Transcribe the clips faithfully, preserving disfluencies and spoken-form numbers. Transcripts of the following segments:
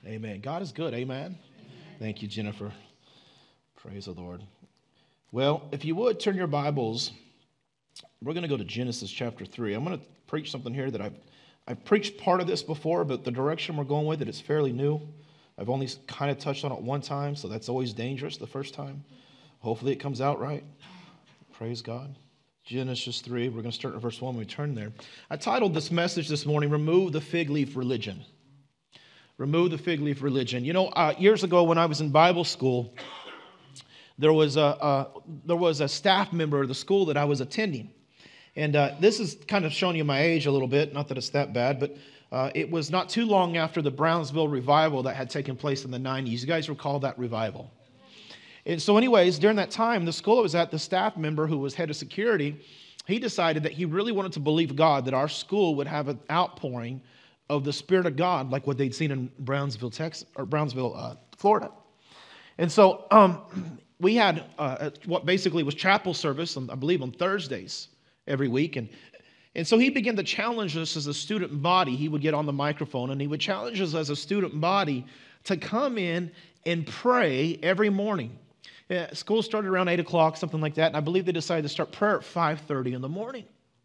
Amen. God is good. Amen. Thank you, Jennifer. Praise the Lord. Well, if you would turn your Bibles, we're going to go to Genesis chapter three. I'm going to preach something here that I've I've preached part of this before, but the direction we're going with it is fairly new. I've only kind of touched on it one time, so that's always dangerous the first time. Hopefully it comes out right. Praise God. Genesis three, we're going to start at verse one when we turn there. I titled this message this morning, Remove the Fig Leaf Religion. Remove the fig leaf religion. You know, uh, years ago when I was in Bible school, there was a, a there was a staff member of the school that I was attending, and uh, this is kind of showing you my age a little bit. Not that it's that bad, but uh, it was not too long after the Brownsville revival that had taken place in the nineties. You guys recall that revival? And so, anyways, during that time, the school I was at, the staff member who was head of security, he decided that he really wanted to believe God that our school would have an outpouring of the Spirit of God, like what they'd seen in Brownsville, Texas, or Brownsville, uh, Florida. And so um, we had uh, what basically was chapel service, on, I believe, on Thursdays every week. And, and so he began to challenge us as a student body. He would get on the microphone and he would challenge us as a student body to come in and pray every morning. Yeah, school started around eight o'clock, something like that. And I believe they decided to start prayer at five thirty in the morning.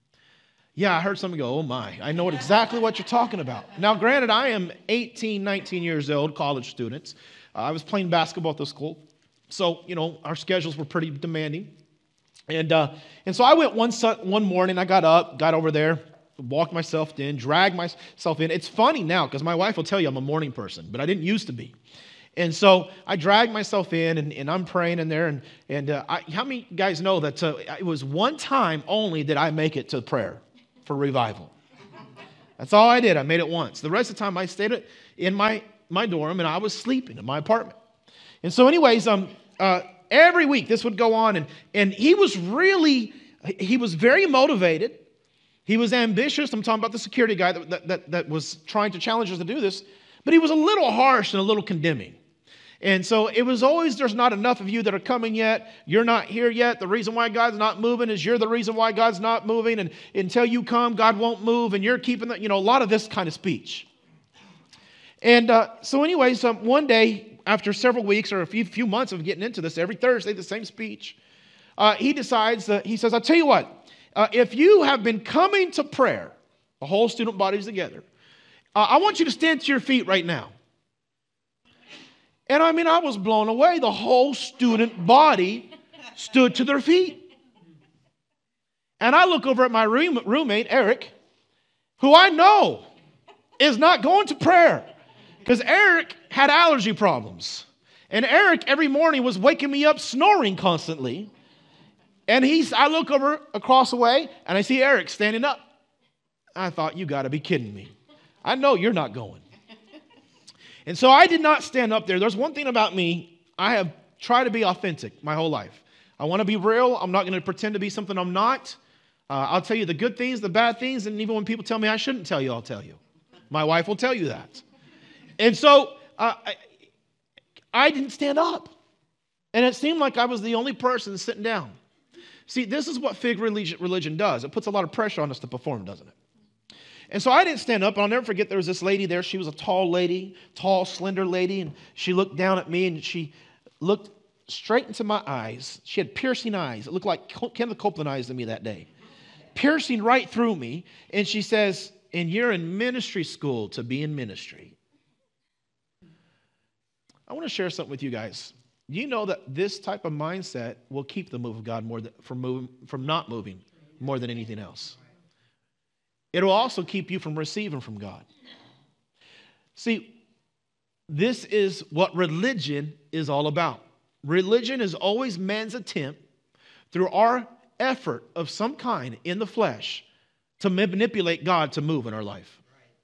Yeah, I heard someone go, oh my, I know exactly what you're talking about. Now, granted, I am eighteen, nineteen years old, college students. Uh, I was playing basketball at the school. So, you know, our schedules were pretty demanding. And uh, and so I went one, one morning, I got up, got over there, walked myself in, dragged myself in. It's funny now because my wife will tell you I'm a morning person, but I didn't used to be. And so I dragged myself in, and, and I'm praying in there. And, and uh, I, how many guys know that uh, it was one time only that I make it to prayer for revival? That's all I did. I made it once. The rest of the time I stayed in my, my dorm, and I was sleeping in my apartment. And so anyways, um, uh, every week this would go on, and, and he was really, he was very motivated. He was ambitious. I'm talking about the security guy that, that, that was trying to challenge us to do this, but he was a little harsh and a little condemning. And so it was always, there's not enough of you that are coming yet. You're not here yet. The reason why God's not moving is you're the reason why God's not moving. And until you come, God won't move. And you're keeping the, you know, a lot of this kind of speech. And uh, so anyways, um, one day, after several weeks or a few, few months of getting into this, every Thursday, the same speech, uh, he decides that, he says, I'll tell you what, uh, if you have been coming to prayer, the whole student body's together, uh, I want you to stand to your feet right now. And I mean, I was blown away. The whole student body stood to their feet. And I look over at my room, roommate, Eric, who I know is not going to prayer because Eric had allergy problems. And Eric every morning was waking me up snoring constantly. And he's, I look over across the way and I see Eric standing up. I thought, you got to be kidding me. I know you're not going. And so I did not stand up there. There's one thing about me. I have tried to be authentic my whole life. I want to be real. I'm not going to pretend to be something I'm not. Uh, I'll tell you the good things, the bad things, and even when people tell me I shouldn't tell you, I'll tell you. My wife will tell you that. And so uh, I, I didn't stand up. And it seemed like I was the only person sitting down. See, this is what fig religion, religion does. It puts a lot of pressure on us to perform, doesn't it? And so I didn't stand up, and I'll never forget there was this lady there. She was a tall lady, tall, slender lady, and she looked down at me, and she looked straight into my eyes. She had piercing eyes. It looked like Kenneth Copeland eyes to me that day. Piercing right through me, and she says, and you're in ministry school to be in ministry. I want to share something with you guys. You know that this type of mindset will keep the move of God more than, from, moving, from not moving more than anything else. It will also keep you from receiving from God. See, this is what religion is all about. Religion is always man's attempt through our effort of some kind in the flesh to manipulate God to move in our life.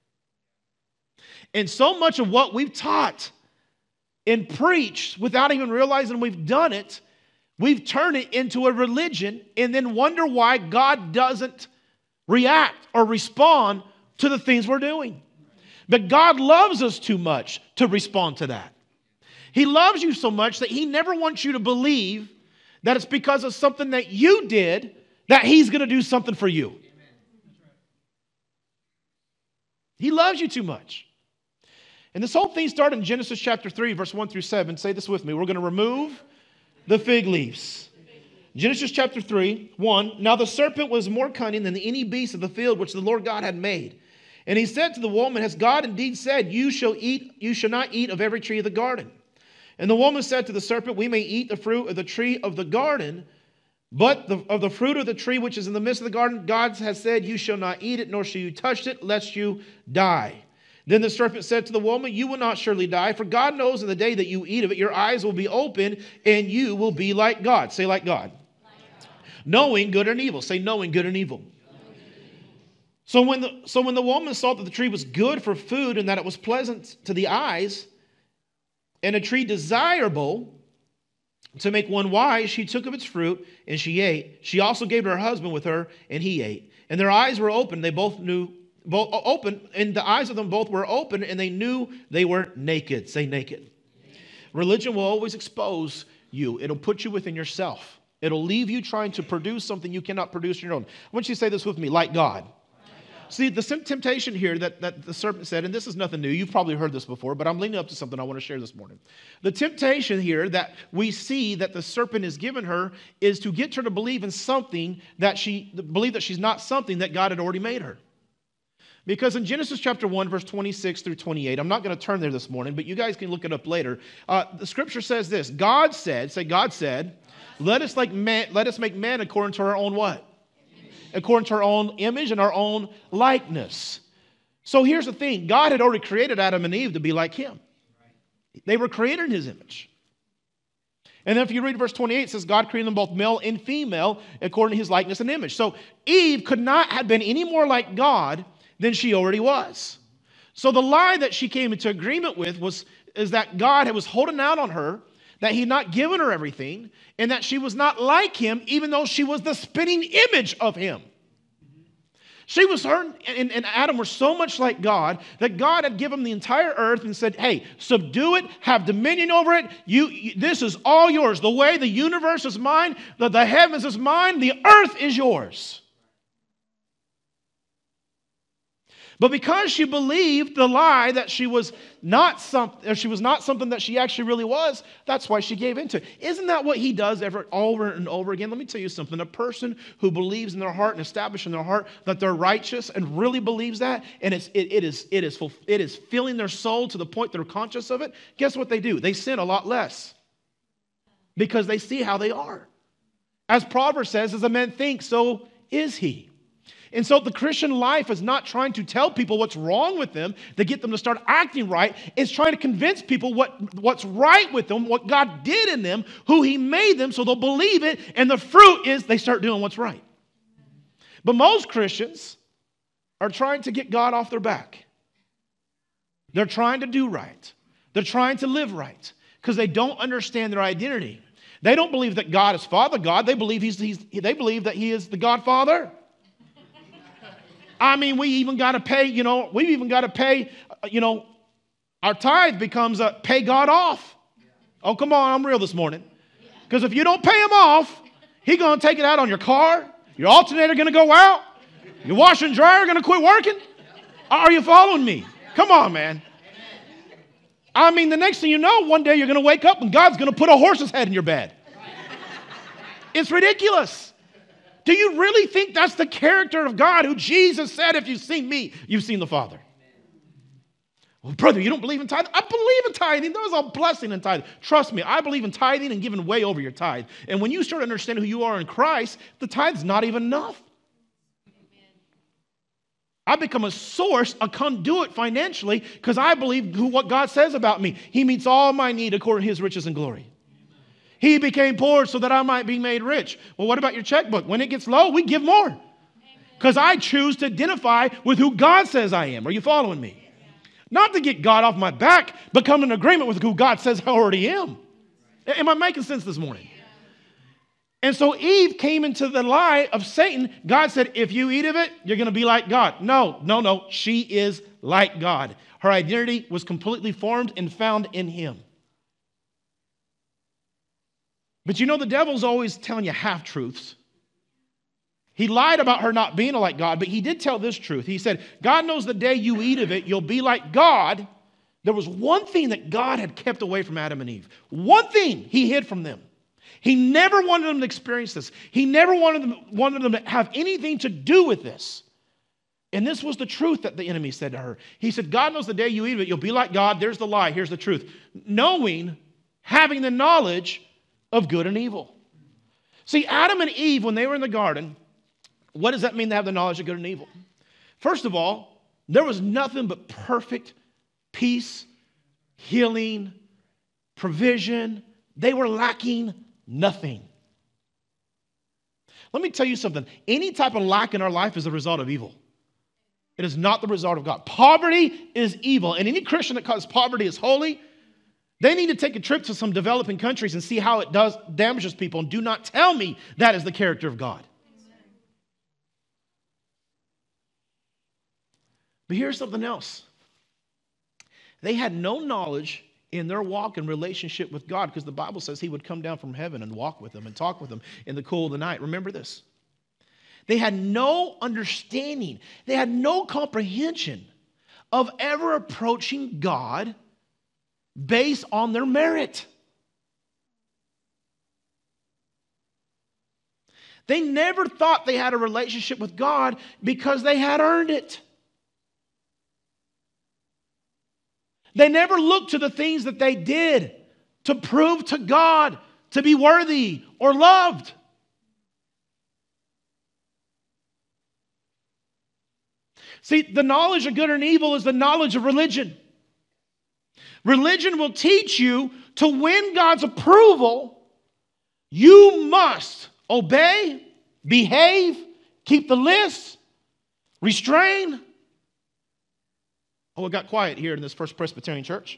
And so much of what we've taught and preached without even realizing we've done it, we've turned it into a religion and then wonder why God doesn't react or respond to the things we're doing. But God loves us too much to respond to that. He loves you so much that he never wants you to believe that it's because of something that you did that he's going to do something for you. He loves you too much. And this whole thing started in Genesis chapter three, verse one through seven. Say this with me. We're going to remove the fig leaves. Genesis chapter three, one. Now the serpent was more cunning than any beast of the field which the Lord God had made. And he said to the woman, has God indeed said, you shall eat, you shall not eat of every tree of the garden? And the woman said to the serpent, we may eat the fruit of the tree of the garden, but the, of the fruit of the tree which is in the midst of the garden, God has said, you shall not eat it, nor shall you touch it, lest you die. Then the serpent said to the woman, you will not surely die, for God knows in the day that you eat of it, your eyes will be open, and you will be like God. Say like God. Like God. Knowing good and evil. Say knowing good and evil. So when, the, so when the woman saw that the tree was good for food and that it was pleasant to the eyes and a tree desirable to make one wise, she took of its fruit and she ate. She also gave to her husband with her and he ate. And their eyes were open. They both knew, both open, and the eyes of them both were open and they knew they were naked. Say naked. Religion will always expose you. It'll put you within yourself. It'll leave you trying to produce something you cannot produce on your own. I want you to say this with me, like God. See, the temptation here that, that the serpent said, and this is nothing new. You've probably heard this before, but I'm leading up to something I want to share this morning. The temptation here that we see that the serpent has given her is to get her to believe in something that she, believe that she's not something that God had already made her. Because in Genesis chapter one, verse twenty-six through twenty-eight, I'm not going to turn there this morning, but you guys can look it up later. Uh, the scripture says this, God said, say God said, let us, like man, let us make man according to our own what? According to our own image and our own likeness. So here's the thing. God had already created Adam and Eve to be like him. They were created in his image. And then if you read verse twenty-eight, it says God created them both male and female according to his likeness and image. So Eve could not have been any more like God than she already was. So the lie that she came into agreement with was is that God was holding out on her, that he had not given her everything, and that she was not like him, even though she was the spitting image of him. She was her and, and Adam were so much like God that God had given them the entire earth and said, hey, subdue it, have dominion over it. You, you, this is all yours. The way the universe is mine, the, the heavens is mine, the earth is yours. But because she believed the lie that she was not something, or she was not something that she actually really was, that's why she gave into it. Isn't that what he does ever, over and over again? Let me tell you something. A person who believes in their heart and establishes in their heart that they're righteous and really believes that, and it's, it, it, is, it, is, it is filling their soul to the point they're conscious of it, guess what they do? They sin a lot less because they see how they are. As Proverbs says, as a man thinks, so is he. And so the Christian life is not trying to tell people what's wrong with them to get them to start acting right. It's trying to convince people what, what's right with them, what God did in them, who he made them, so they'll believe it. And the fruit is they start doing what's right. But most Christians are trying to get God off their back. They're trying to do right. They're trying to live right because they don't understand their identity. They don't believe that God is Father God. They believe, he's, he's, they believe that he is the Godfather. I mean, we even got to pay, you know, we even got to pay, you know, our tithe becomes a pay God off. Oh, come on, I'm real this morning. Because if you don't pay him off, he's going to take it out on your car. Your alternator going to go out. Your washer and dryer going to quit working. Are you following me? Come on, man. I mean, the next thing you know, one day you're going to wake up and God's going to put a horse's head in your bed. It's ridiculous. Do you really think that's the character of God who Jesus said, if you've seen me, you've seen the Father? Well, brother, you don't believe in tithing? I believe in tithing. There's a blessing in tithing. Trust me, I believe in tithing and giving way over your tithe. And when you start understanding who you are in Christ, the tithe's not even enough. I become a source, a conduit financially, because I believe who, what God says about me. He meets all my need according to his riches and glory. He became poor so that I might be made rich. Well, what about your checkbook? When it gets low, we give more. Because I choose to identify with who God says I am. Are you following me? Not to get God off my back, but come in agreement with who God says I already am. Am I making sense this morning? And so Eve came into the lie of Satan. God said, if you eat of it, you're going to be like God. No, no, no. She is like God. Her identity was completely formed and found in him. But you know, the devil's always telling you half-truths. He lied about her not being like God, but he did tell this truth. He said, God knows the day you eat of it, you'll be like God, There was one thing that God had kept away from Adam and Eve. One thing he hid from them. He never wanted them to experience this. He never wanted them, wanted them to have anything to do with this. And this was the truth that the enemy said to her. He said, God knows the day you eat of it, you'll be like God. There's the lie. Here's the truth. Knowing, having the knowledge of good and evil. See, Adam and Eve, when they were in the garden, what does that mean to have the knowledge of good and evil? First of all, there was nothing but perfect peace, healing, provision. They were lacking nothing. Let me tell you something. Any type of lack in our life is a result of evil. It is not the result of God. Poverty is evil. And any Christian that calls poverty is holy, they need to take a trip to some developing countries and see how it does damages people. And do not tell me that is the character of God. But here's something else. They had no knowledge in their walk and relationship with God, because the Bible says he would come down from heaven and walk with them and talk with them in the cool of the night. Remember this. They had no understanding. They had no comprehension of ever approaching God based on their merit. They never thought they had a relationship with God because they had earned it. They never looked to the things that they did to prove to God to be worthy or loved. See, the knowledge of good and evil is the knowledge of religion. Religion will teach you to win God's approval, you must obey, behave, keep the list, restrain. Oh, it got quiet here in this First Presbyterian Church.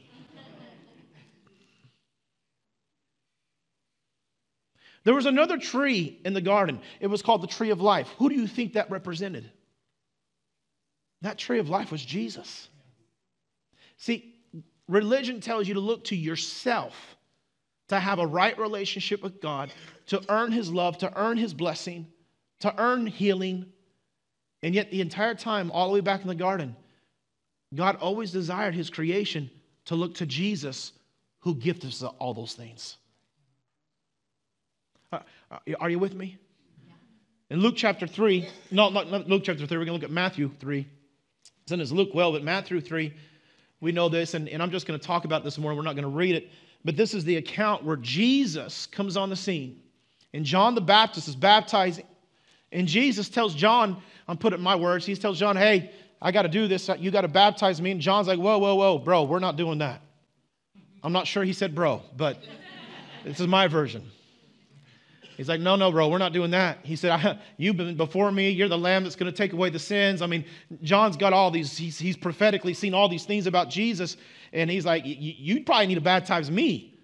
There was another tree in the garden. It was called the tree of life. Who do you think that represented? That tree of life was Jesus. See, religion tells you to look to yourself to have a right relationship with God, to earn his love, to earn his blessing, to earn healing. And yet the entire time, all the way back in the garden, God always desired his creation to look to Jesus, who gifted us all those things. Uh, are you with me? In Luke chapter three, no, not, not Luke chapter three, we're going to look at Matthew three. It's in his Luke well, but Matthew three, we know this, and, and I'm just going to talk about this more. We're not going to read it, but this is the account where Jesus comes on the scene, and John the Baptist is baptizing, and Jesus tells John, I'm putting my words, he tells John, hey, I got to do this. You got to baptize me. And John's like, whoa, whoa, whoa, bro, we're not doing that. I'm not sure he said bro, but this is my version. He's like, no, no, bro, we're not doing that. He said, you've been before me. You're the lamb that's going to take away the sins. I mean, John's got all these, he's, he's prophetically seen all these things about Jesus. And he's like, you probably need to baptize me.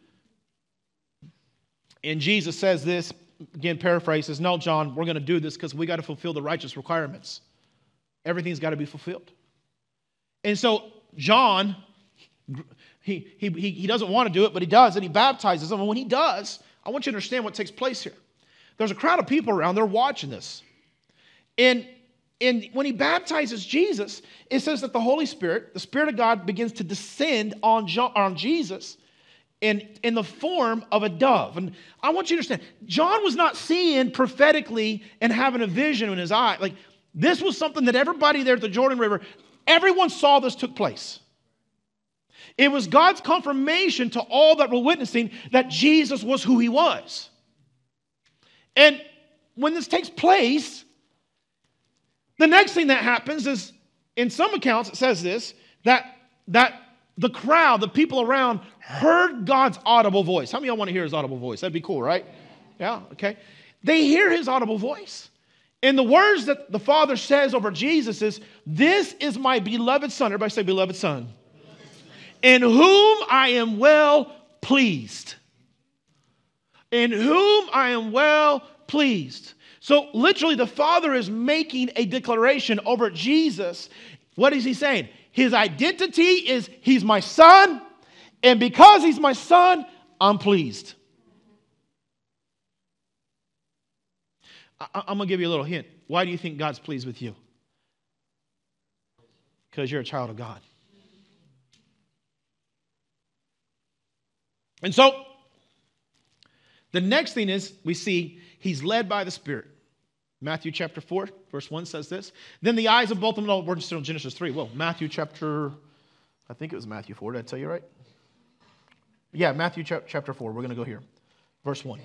And Jesus says this, again, paraphrases, no, John, we're going to do this because we got to fulfill the righteous requirements. Everything's got to be fulfilled. And so John, he, he, he, he doesn't want to do it, but he does, and he baptizes them. And when he does, I want you to understand what takes place here. There's a crowd of people around, they're watching this. And, and when he baptizes Jesus, it says that the Holy Spirit, the Spirit of God, begins to descend on, John, on Jesus in, in the form of a dove. And I want you to understand, John was not seeing prophetically and having a vision in his eye. Like, this was something that everybody there at the Jordan River, everyone saw this took place. It was God's confirmation to all that were witnessing that Jesus was who he was. And when this takes place, the next thing that happens is, in some accounts it says this, that, that the crowd, the people around, heard God's audible voice. How many of y'all want to hear his audible voice? That'd be cool, right? Yeah, okay. They hear his audible voice. And the words that the Father says over Jesus is, this is my beloved Son. Everybody say beloved Son. In whom I am well pleased. In whom I am well pleased. So literally the Father is making a declaration over Jesus. What is he saying? His identity is he's my son. And because he's my son, I'm pleased. I'm going to give you a little hint. Why do you think God's pleased with you? Because you're a child of God. And so the next thing is we see he's led by the Spirit. Matthew chapter four, verse one says this. Then the eyes of both of them, no, we're still in Genesis three. Whoa, Matthew chapter, I think it was Matthew four. Did I tell you right? Yeah, Matthew chapter four. We're going to go here. Verse one.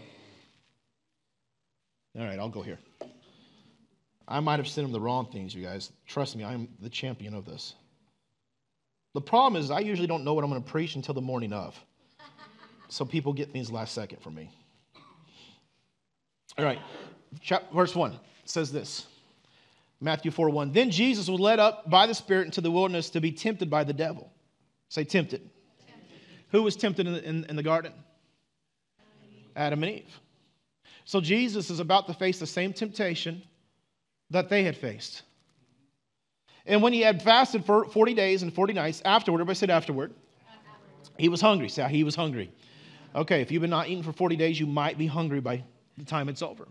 All right, I'll go here. I might have sent him the wrong things, you guys. Trust me, I'm the champion of this. The problem is I usually don't know what I'm going to preach until the morning of. So people get things last second from me. All right, verse one says this. Matthew four one. Then Jesus was led up by the Spirit into the wilderness to be tempted by the devil. Say tempted. tempted. Who was tempted in the, in, in the garden? Adam and Eve. So Jesus is about to face the same temptation that they had faced. And when he had fasted for forty days and forty nights, afterward, everybody said afterward, he was hungry. Say, he was hungry. Okay, if you've been not eating for forty days, you might be hungry by the time it's over.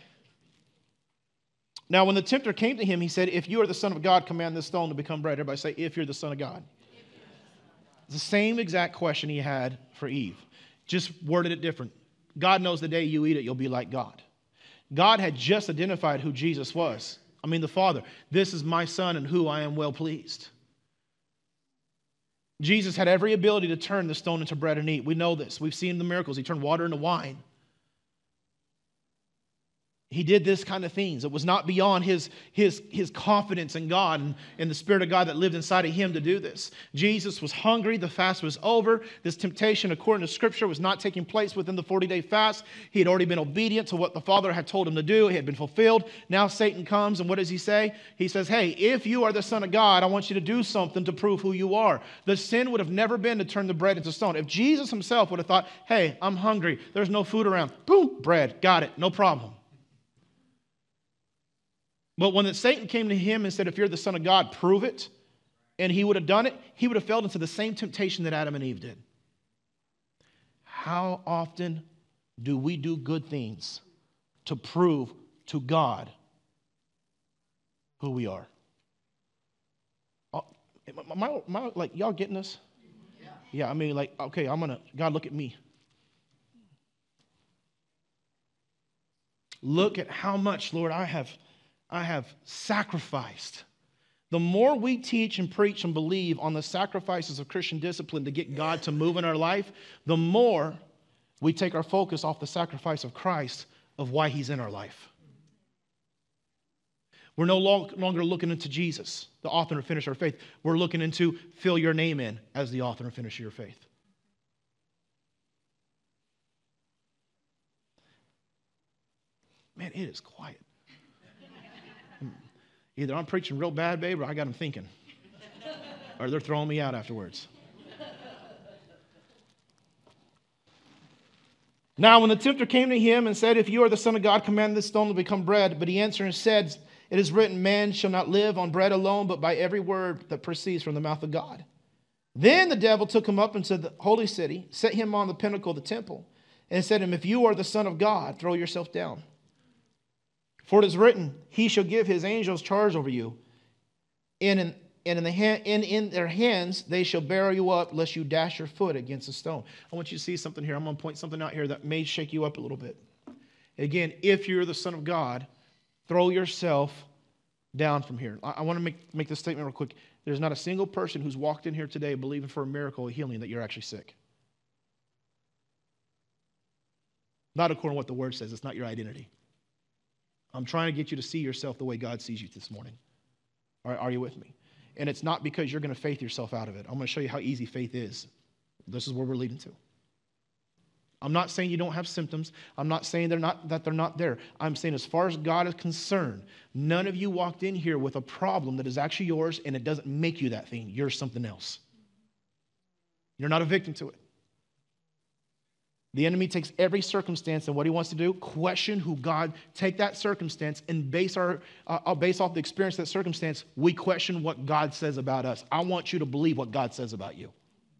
Now, when the tempter came to him, he said, if you are the Son of God, command this stone to become bread. Everybody say, if you're the Son of God. It's the same exact question he had for Eve, just worded it different. God knows the day you eat it, you'll be like God. God had just identified who Jesus was. I mean, the Father. This is my Son in who I am well pleased. Jesus had every ability to turn the stone into bread and eat. We know this. We've seen the miracles. He turned water into wine. He did this kind of things. It was not beyond his, his, his confidence in God and, and the Spirit of God that lived inside of him to do this. Jesus was hungry. The fast was over. This temptation, according to Scripture, was not taking place within the forty-day fast. He had already been obedient to what the Father had told him to do. It had been fulfilled. Now Satan comes, and what does he say? He says, hey, if you are the Son of God, I want you to do something to prove who you are. The sin would have never been to turn the bread into stone. If Jesus himself would have thought, hey, I'm hungry. There's no food around. Boom, bread. Got it. No problem. But when Satan came to him and said, if you're the Son of God, prove it, and he would have done it, he would have fell into the same temptation that Adam and Eve did. How often do we do good things to prove to God who we are? Am I, am I, like, y'all getting this? Yeah. Yeah, I mean, like, okay, I'm going to, God, look at me. Look at how much, Lord, I have... I have sacrificed. The more we teach and preach and believe on the sacrifices of Christian discipline to get God to move in our life, the more we take our focus off the sacrifice of Christ of why he's in our life. We're no longer looking into Jesus, the author and finisher of faith. We're looking into fill your name in as the author and finisher of your faith. Man, it is quiet. Either I'm preaching real bad, babe, or I got them thinking. Or they're throwing me out afterwards. Now, when the tempter came to him and said, if you are the Son of God, command this stone to become bread. But he answered and said, it is written, man shall not live on bread alone, but by every word that proceeds from the mouth of God. Then the devil took him up into the holy city, set him on the pinnacle of the temple, and said to him, if you are the Son of God, throw yourself down. For it is written, he shall give his angels charge over you, and in, and in, the hand, and in their hands they shall bear you up, lest you dash your foot against a stone. I want you to see something here. I'm going to point something out here that may shake you up a little bit. Again, if you're the Son of God, throw yourself down from here. I, I want to make, make this statement real quick. There's not a single person who's walked in here today believing for a miracle of healing that you're actually sick. Not according to what the Word says. It's not your identity. I'm trying to get you to see yourself the way God sees you this morning. Are, are you with me? And it's not because you're going to faith yourself out of it. I'm going to show you how easy faith is. This is where we're leading to. I'm not saying you don't have symptoms. I'm not saying they're not, that they're not there. I'm saying as far as God is concerned, none of you walked in here with a problem that is actually yours, and it doesn't make you that thing. You're something else. You're not a victim to it. The enemy takes every circumstance, and what he wants to do, question who God, take that circumstance and base our, uh, base off the experience of that circumstance, we question what God says about us. I want you to believe what God says about you.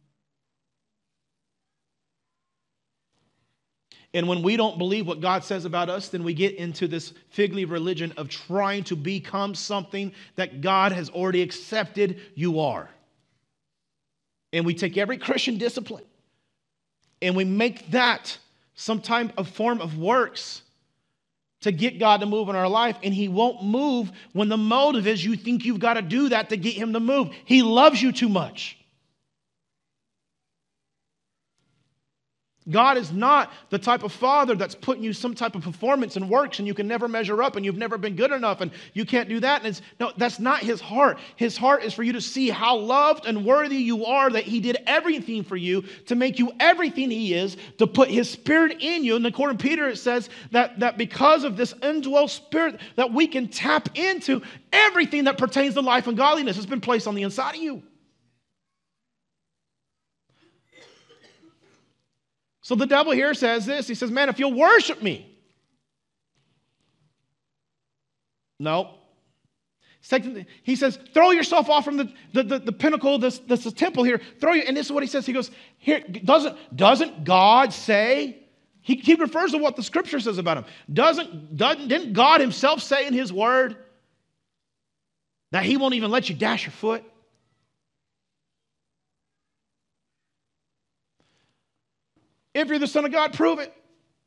And when we don't believe what God says about us, then we get into this fig leaf religion of trying to become something that God has already accepted you are. And we take every Christian discipline And we make that some type of form of works to get God to move in our life. And he won't move when the motive is you think you've got to do that to get him to move. He loves you too much. God is not the type of father that's putting you some type of performance and works and you can never measure up and you've never been good enough and you can't do that. And it's, no, that's not his heart. His heart is for you to see how loved and worthy you are, that he did everything for you to make you everything he is, to put his spirit in you. And according to Peter, it says that, that because of this indwelt spirit that we can tap into everything that pertains to life and godliness has been placed on the inside of you. So the devil here says this. He says, man, if you'll worship me. No. He says, throw yourself off from the, the, the, the pinnacle of this, this, this temple here. Throw you, and this is what he says. He goes, here, doesn't, doesn't God say, he, he refers to what the scripture says about him. Doesn't, doesn't, didn't God himself say in his word that he won't even let you dash your foot? If you're the Son of God, prove it.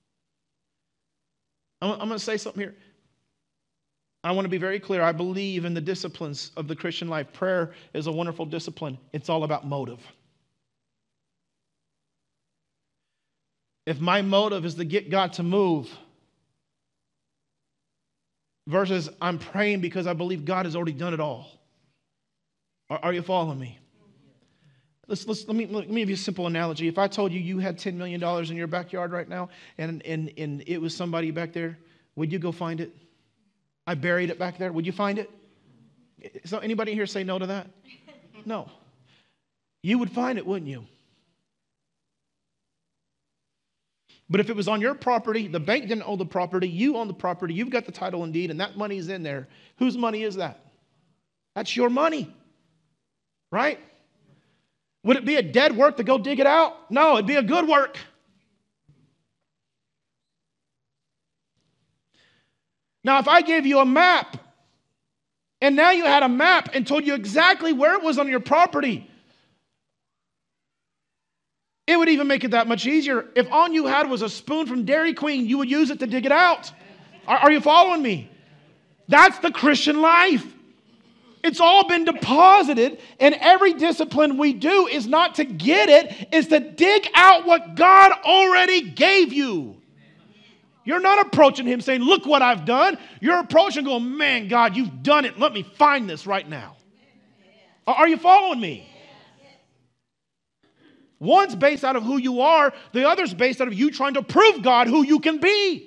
I'm, I'm going to say something here. I want to be very clear. I believe in the disciplines of the Christian life. Prayer is a wonderful discipline. It's all about motive. If my motive is to get God to move versus I'm praying because I believe God has already done it all. Are, are you following me? Let's, let's, let, me, let me give you a simple analogy. If I told you you had ten million dollars in your backyard right now and, and, and it was somebody back there, would you go find it? I buried it back there. Would you find it? So anybody here say no to that? No. You would find it, wouldn't you? But if it was on your property, the bank didn't own the property, you own the property, you've got the title and deed, and that money is in there. Whose money is that? That's your money, right? Would it be a dead work to go dig it out? No, it'd be a good work. Now, if I gave you a map, and now you had a map and told you exactly where it was on your property, it would even make it that much easier. If all you had was a spoon from Dairy Queen, you would use it to dig it out. Are, are you following me? That's the Christian life. It's all been deposited, and every discipline we do is not to get it, it's to dig out what God already gave you. You're not approaching him saying, look what I've done. You're approaching going, man, God, you've done it. Let me find this right now. Are you following me? One's based out of who you are. The other's based out of you trying to prove God who you can be.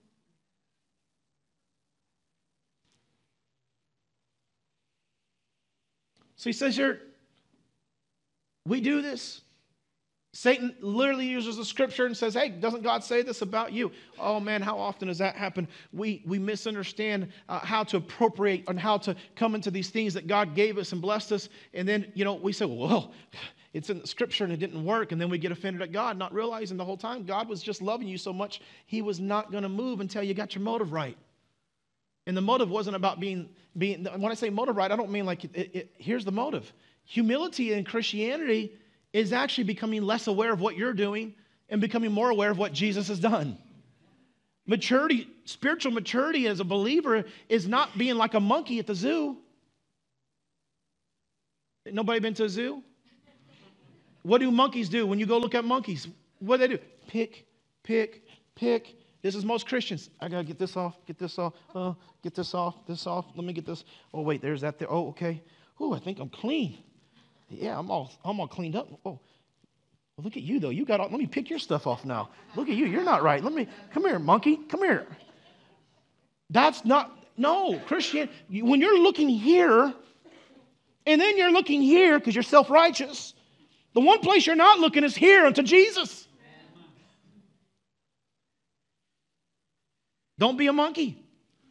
So he says here, we do this. Satan literally uses the scripture and says, hey, doesn't God say this about you? Oh man, how often does that happen? We, we misunderstand uh, how to appropriate and how to come into these things that God gave us and blessed us. And then, you know, we say, well, it's in the scripture and it didn't work. And then we get offended at God, not realizing the whole time God was just loving you so much, he was not going to move until you got your motive right. And the motive wasn't about being, being when I say motive right, I don't mean like, it, it, here's the motive. Humility in Christianity is actually becoming less aware of what you're doing and becoming more aware of what Jesus has done. Maturity, spiritual maturity as a believer is not being like a monkey at the zoo. Nobody been to a zoo? What do monkeys do when you go look at monkeys? What do they do? Pick, pick, pick. This is most Christians. I got to get this off, get this off, uh, get this off, this off. Let me get this. Oh, wait, there's that there. Oh, okay. Oh, I think I'm clean. Yeah, I'm all, I'm all cleaned up. Oh, well, look at you, though. You got all, let me pick your stuff off now. Look at you. You're not right. Let me, come here, monkey. Come here. That's not, no, Christian. When you're looking here, and then you're looking here because you're self-righteous, the one place you're not looking is here unto Jesus. Don't be a monkey.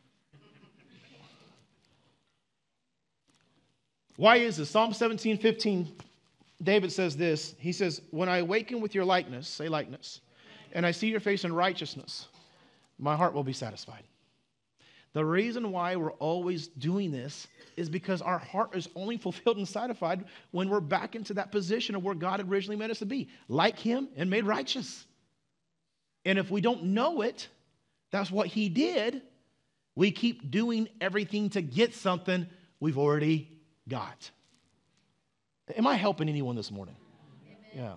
Why is this? Psalm seventeen fifteen, David says this. He says, when I awaken with your likeness, say likeness, and I see your face in righteousness, my heart will be satisfied. The reason why we're always doing this is because our heart is only fulfilled and satisfied when we're back into that position of where God originally meant us to be, like him and made righteous. And if we don't know it, that's what he did. We keep doing everything to get something we've already got. Am I helping anyone this morning? Amen. Yeah.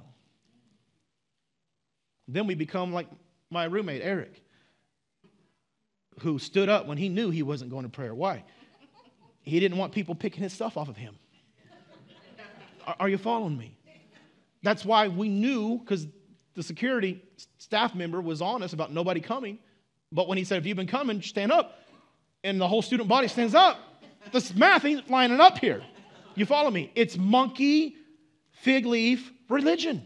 Then we become like my roommate, Eric, who stood up when he knew he wasn't going to prayer. Why? He didn't want people picking his stuff off of him. Are, are you following me? That's why we knew, because the security staff member was on us about nobody coming. But when he said, if you've been coming, stand up. And the whole student body stands up. This math ain't lining up here. You follow me? It's monkey, fig leaf religion.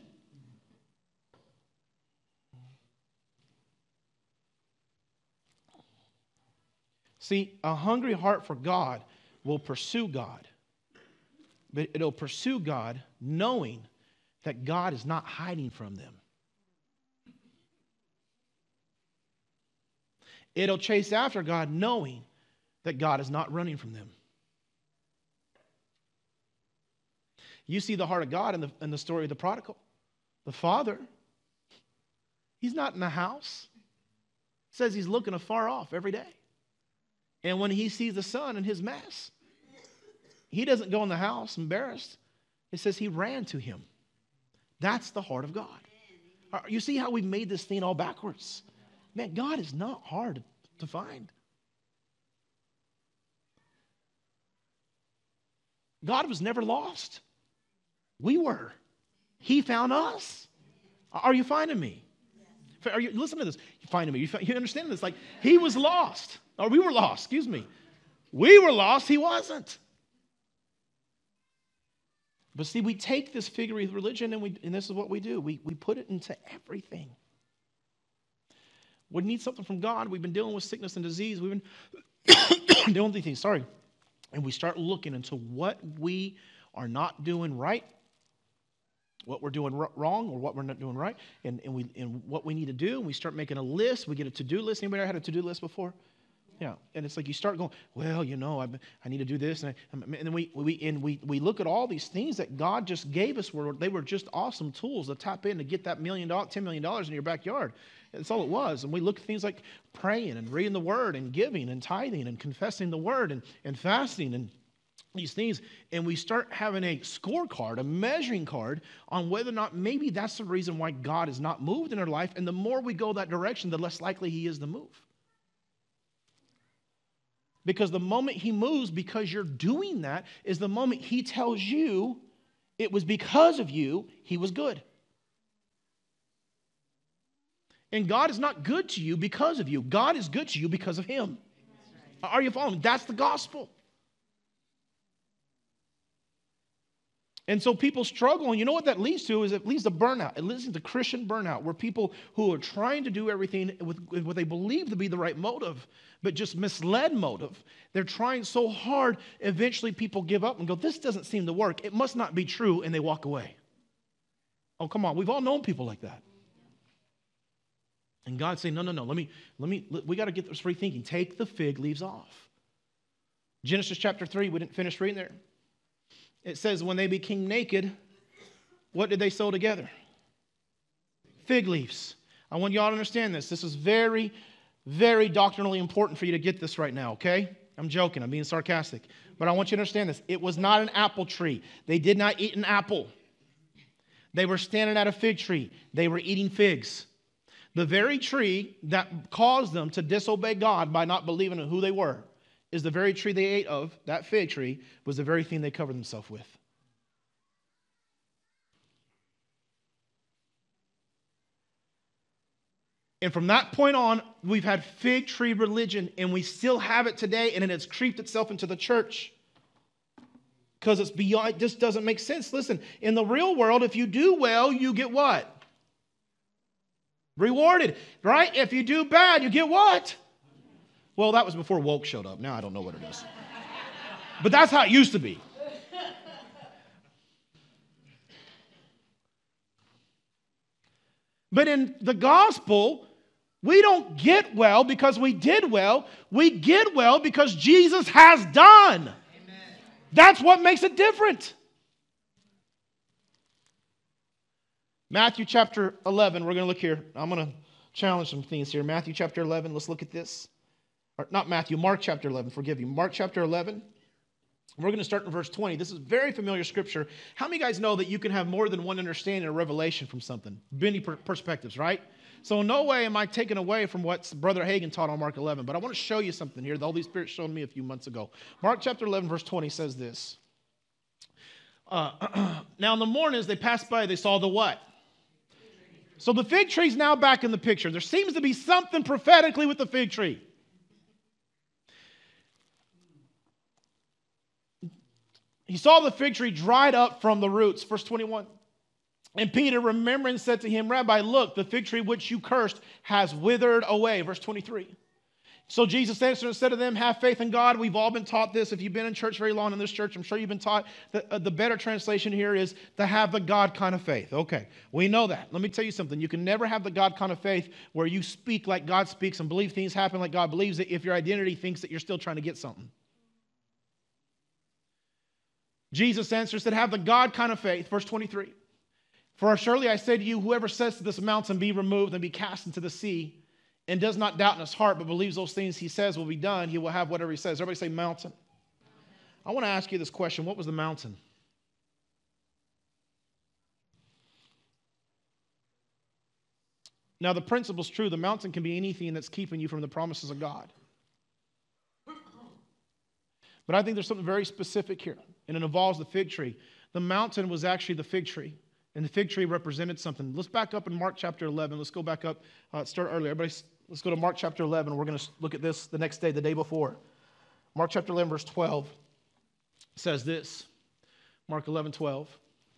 See, a hungry heart for God will pursue God. But it'll pursue God knowing that God is not hiding from them. It'll chase after God knowing that God is not running from them. You see the heart of God in the, in the story of the prodigal. The father, he's not in the house. It says he's looking afar off every day. And when he sees the son in his mess, he doesn't go in the house embarrassed. It says he ran to him. That's the heart of God. You see how we've made this thing all backwards? Man, God is not hard to find. God was never lost. We were. He found us. Are you finding me? Are you, listen to this. You finding me. You, you understand this? Like, he was lost. Or we were lost, excuse me. We were lost. He wasn't. But see, we take this figure of religion and, we, and this is what we do. We, we put it into everything. We need something from God. We've been dealing with sickness and disease. We've been dealing with things, sorry. And we start looking into what we are not doing right, what we're doing wrong, or what we're not doing right, and, and, we, and what we need to do. And we start making a list. We get a to-do list. Anybody ever had a to-do list before? Yeah, and it's like you start going, well, you know, I, I need to do this, and, I, and then we we and we we look at all these things that God just gave us. Where they were just awesome tools to tap in to get that million dollar, ten million dollars in your backyard. That's all it was. And we look at things like praying and reading the Word and giving and tithing and confessing the Word and and fasting and these things, and we start having a scorecard, a measuring card on whether or not maybe that's the reason why God is not moved in our life. And the more we go that direction, the less likely He is to move. Because the moment He moves because you're doing that is the moment He tells you it was because of you He was good. And God is not good to you because of you. God is good to you because of Him. Are you following? That's the gospel. And so people struggle, and you know what that leads to is it leads to burnout. It leads to Christian burnout, where people who are trying to do everything with, with what they believe to be the right motive, but just misled motive. They're trying so hard, eventually people give up and go, this doesn't seem to work. It must not be true, and they walk away. Oh, come on. We've all known people like that. And God's saying, no, no, no. Let me, let me, we got to get this rethinking. Take the fig leaves off. Genesis chapter three, we didn't finish reading there. It says when they became naked, what did they sew together? Fig leaves. I want y'all to understand this. This is very, very doctrinally important for you to get this right now, okay? I'm joking. I'm being sarcastic. But I want you to understand this. It was not an apple tree. They did not eat an apple. They were standing at a fig tree. They were eating figs. The very tree that caused them to disobey God by not believing in who they were is the very tree they ate of. That fig tree was the very thing they covered themselves with. And from that point on, we've had fig tree religion, and we still have it today, and it has creeped itself into the church. Because it's beyond, it just doesn't make sense. Listen, in the real world, if you do well, you get what? Rewarded, right? If you do bad, you get what? Well, that was before woke showed up. Now I don't know what it is. But that's how it used to be. But in the gospel, We don't get well because we did well. We get well because Jesus has done. Amen. That's what makes it different. Matthew chapter eleven, we're going to look here. I'm going to challenge some things here. Matthew chapter eleven, let's look at this. Or not Matthew, Mark chapter eleven, forgive you. Mark chapter eleven. We're going to start in verse twenty. This is very familiar scripture. How many of you guys know that you can have more than one understanding or revelation from something? Many per- perspectives, right? So in no way am I taking away from what Brother Hagin taught on Mark eleven, but I want to show you something here. The Holy Spirit showed me a few months ago. Mark chapter eleven, verse twenty says this. Uh, now in the morning as they passed by, they saw the what? So the fig tree is now back in the picture. There seems to be something prophetically with the fig tree. He saw the fig tree dried up from the roots. Verse twenty-one. And Peter, remembering, said to him, Rabbi, look, the fig tree which you cursed has withered away. Verse twenty-three. So Jesus answered and said to them, have faith in God. We've all been taught this. If you've been in church very long in this church, I'm sure you've been taught that uh, the better translation here is to have the God kind of faith. Okay, we know that. Let me tell you something. You can never have the God kind of faith where you speak like God speaks and believe things happen like God believes it if your identity thinks that you're still trying to get something. Jesus answered, said, have the God kind of faith. Verse twenty-three. For surely I say to you, whoever says to this mountain, be removed and be cast into the sea, and does not doubt in his heart, but believes those things he says will be done, he will have whatever he says. Everybody say mountain. I want to ask you this question. What was the mountain? Now the principle is true. The mountain can be anything that's keeping you from the promises of God. But I think there's something very specific here, and it involves the fig tree. The mountain was actually the fig tree, and the fig tree represented something. Let's back up in Mark chapter eleven. Let's go back up, uh, start earlier. Everybody, let's go to Mark chapter eleven. We're going to look at this the next day, the day before. Mark chapter eleven, verse twelve says this. Mark eleven, twelve.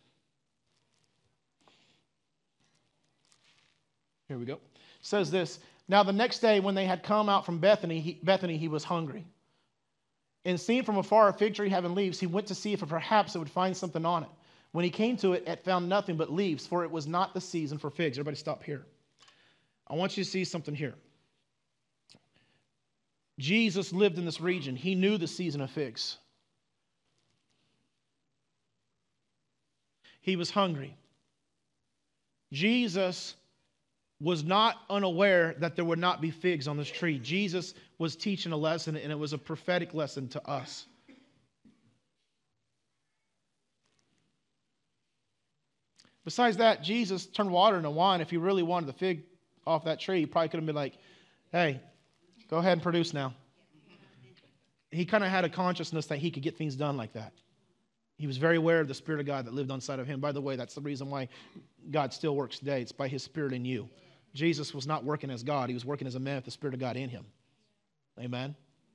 Here we go. It says this. Now the next day when they had come out from Bethany, he, Bethany, he was hungry. And seeing from afar a fig tree having leaves, he went to see if perhaps it would find something on it. When he came to it, it found nothing but leaves, for it was not the season for figs. Everybody stop here. I want you to see something here. Jesus lived in this region. He knew the season of figs. He was hungry. Jesus was not unaware that there would not be figs on this tree. Jesus was teaching a lesson, and it was a prophetic lesson to us. Besides that, Jesus turned water into wine. If he really wanted the fig off that tree, he probably could have been like, hey, go ahead and produce now. He kind of had a consciousness that he could get things done like that. He was very aware of the Spirit of God that lived on inside of him. By the way, that's the reason why God still works today. It's by his Spirit in you. Jesus was not working as God. He was working as a man with the Spirit of God in him. Amen?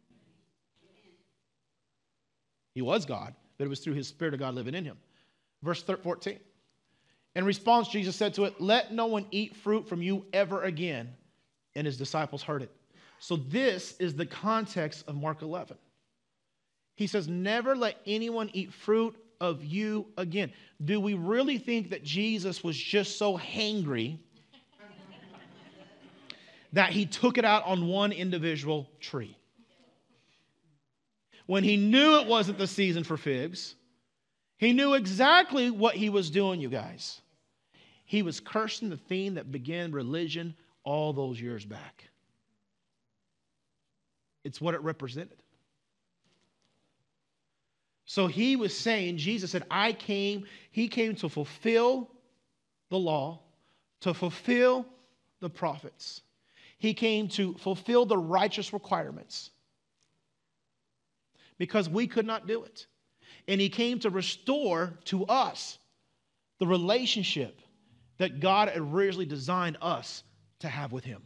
He was God, but it was through his Spirit of God living in him. Verse fourteen. In response, Jesus said to it, let no one eat fruit from you ever again. And his disciples heard it. So this is the context of Mark eleven. He says, never let anyone eat fruit of you again. Do we really think that Jesus was just so hangry that he took it out on one individual tree? When he knew it wasn't the season for figs, he knew exactly what he was doing, you guys. He was cursing the thing that began religion all those years back. It's what it represented. So he was saying, Jesus said, I came, he came to fulfill the law, to fulfill the prophets. He came to fulfill the righteous requirements because we could not do it. And he came to restore to us the relationship that God had originally designed us to have with him.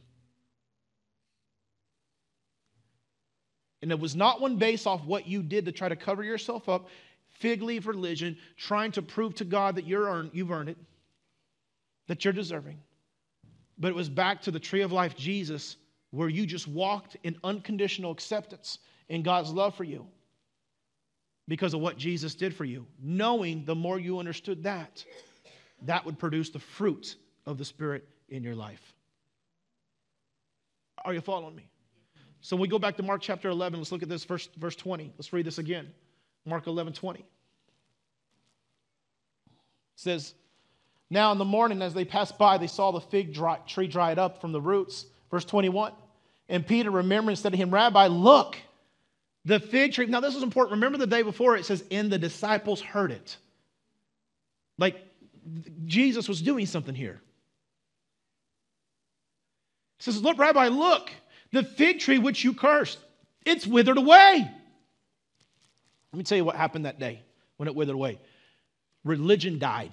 And it was not one based off what you did to try to cover yourself up, fig leaf religion, trying to prove to God that you're earned, you've earned it, that you're deserving. But it was back to the tree of life, Jesus, where you just walked in unconditional acceptance in God's love for you because of what Jesus did for you. Knowing the more you understood that, that would produce the fruit of the Spirit in your life. Are you following me? So we go back to Mark chapter eleven. Let's look at this verse, verse twenty. Let's read this again. Mark eleven twenty. It says, now in the morning as they passed by, they saw the fig dry, tree dried up from the roots. Verse twenty-one. And Peter, remembering, said to him, Rabbi, look, the fig tree. Now this is important. Remember the day before it says, and the disciples heard it. Like Jesus was doing something here. He says, look, Rabbi, look, the fig tree which you cursed, it's withered away. Let me tell you what happened that day when it withered away. Religion died.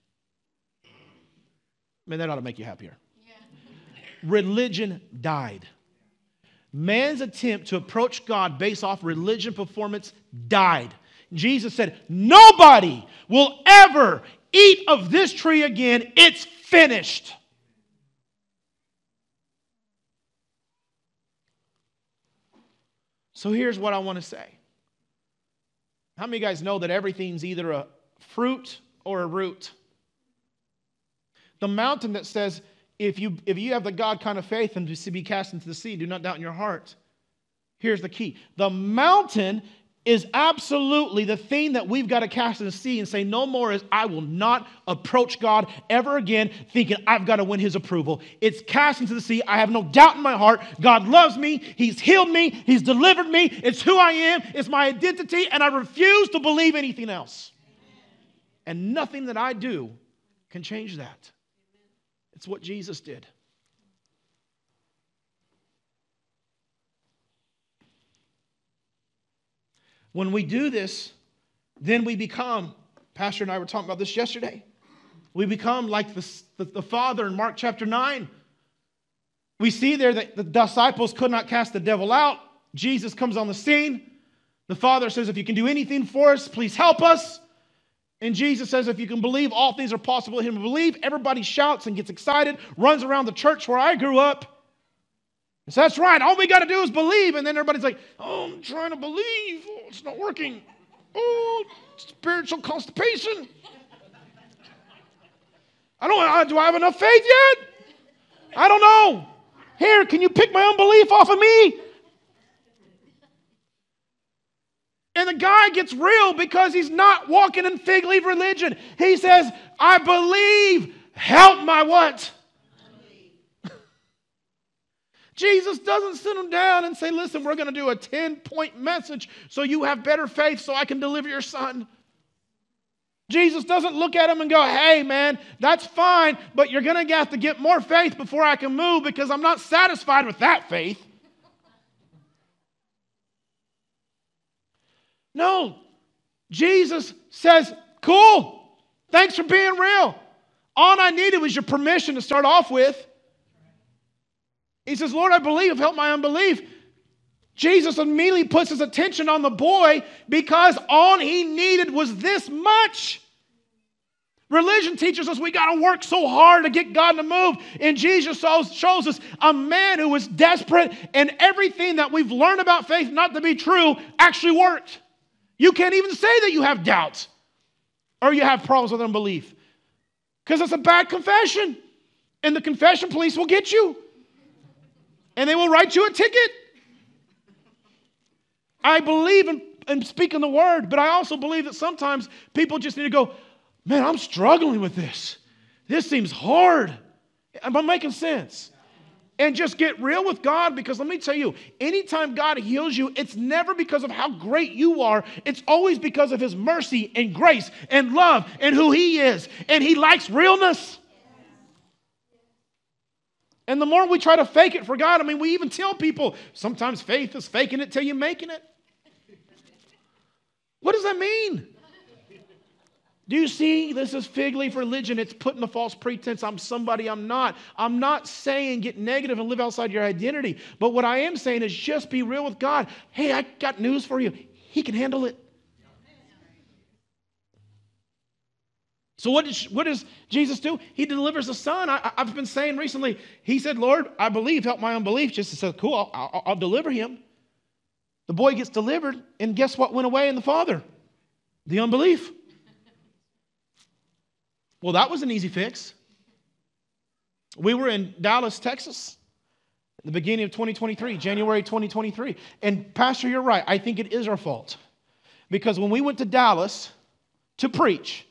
Man, that ought to make you happier. Yeah. Religion died. Man's attempt to approach God based off religion performance died. Jesus said, nobody will ever eat of this tree again. It's finished. So here's what I want to say. How many of you guys know that everything's either a fruit or a root? The mountain that says, if you, if you have the God kind of faith and to be cast into the sea, do not doubt in your heart. Here's the key. The mountain is absolutely the thing that we've got to cast in the sea and say no more is I will not approach God ever again thinking I've got to win his approval. It's cast into the sea. I have no doubt in my heart. God loves me. He's healed me. He's delivered me. It's who I am. It's my identity. And I refuse to believe anything else. And nothing that I do can change that. It's what Jesus did. When we do this, then we become, Pastor and I were talking about this yesterday, we become like the, the, the Father in Mark chapter nine. We see there that the disciples could not cast the devil out. Jesus comes on the scene. The Father says, if you can do anything for us, please help us. And Jesus says, if you can believe, all things are possible to him to believe. Everybody shouts and gets excited, runs around the church where I grew up. So that's right. All we got to do is believe. And then everybody's like, oh, I'm trying to believe. Oh, it's not working. Oh, spiritual constipation. I don't, do I have enough faith yet? I don't know. Here, can you pick my unbelief off of me? And the guy gets real because he's not walking in fig leaf religion. He says, I believe. Help my what? Jesus doesn't sit him down and say, listen, we're going to do a ten-point message so you have better faith so I can deliver your son. Jesus doesn't look at him and go, hey, man, that's fine, but you're going to have to get more faith before I can move because I'm not satisfied with that faith. No, Jesus says, cool, thanks for being real. All I needed was your permission to start off with. He says, Lord, I believe, help my unbelief. Jesus immediately puts his attention on the boy because all he needed was this much. Religion teaches us we got to work so hard to get God to move. And Jesus shows us a man who was desperate and everything that we've learned about faith not to be true actually worked. You can't even say that you have doubts or you have problems with unbelief because it's a bad confession. And the confession police will get you. And they will write you a ticket. I believe in, in speaking the word, but I also believe that sometimes people just need to go, man, I'm struggling with this. This seems hard. Am I making sense? And just get real with God because let me tell you, anytime God heals you, it's never because of how great you are. It's always because of his mercy and grace and love and who he is. And he likes realness. And the more we try to fake it for God, I mean, we even tell people, sometimes faith is faking it till you're making it. What does that mean? Do you see? This is fig leaf religion. It's putting a false pretense. I'm somebody I'm not. I'm not saying get negative and live outside your identity. But what I am saying is just be real with God. Hey, I got news for you. He can handle it. So what, did, what does Jesus do? He delivers a son. I, I've been saying recently, he said, Lord, I believe, help my unbelief. Jesus said, cool, I'll, I'll, I'll deliver him. The boy gets delivered, and guess what went away in the father? The unbelief. Well, that was an easy fix. We were in Dallas, Texas, The beginning of twenty twenty-three, January twenty twenty-three. And Pastor, you're right. I think it is our fault. Because when we went to Dallas to preach,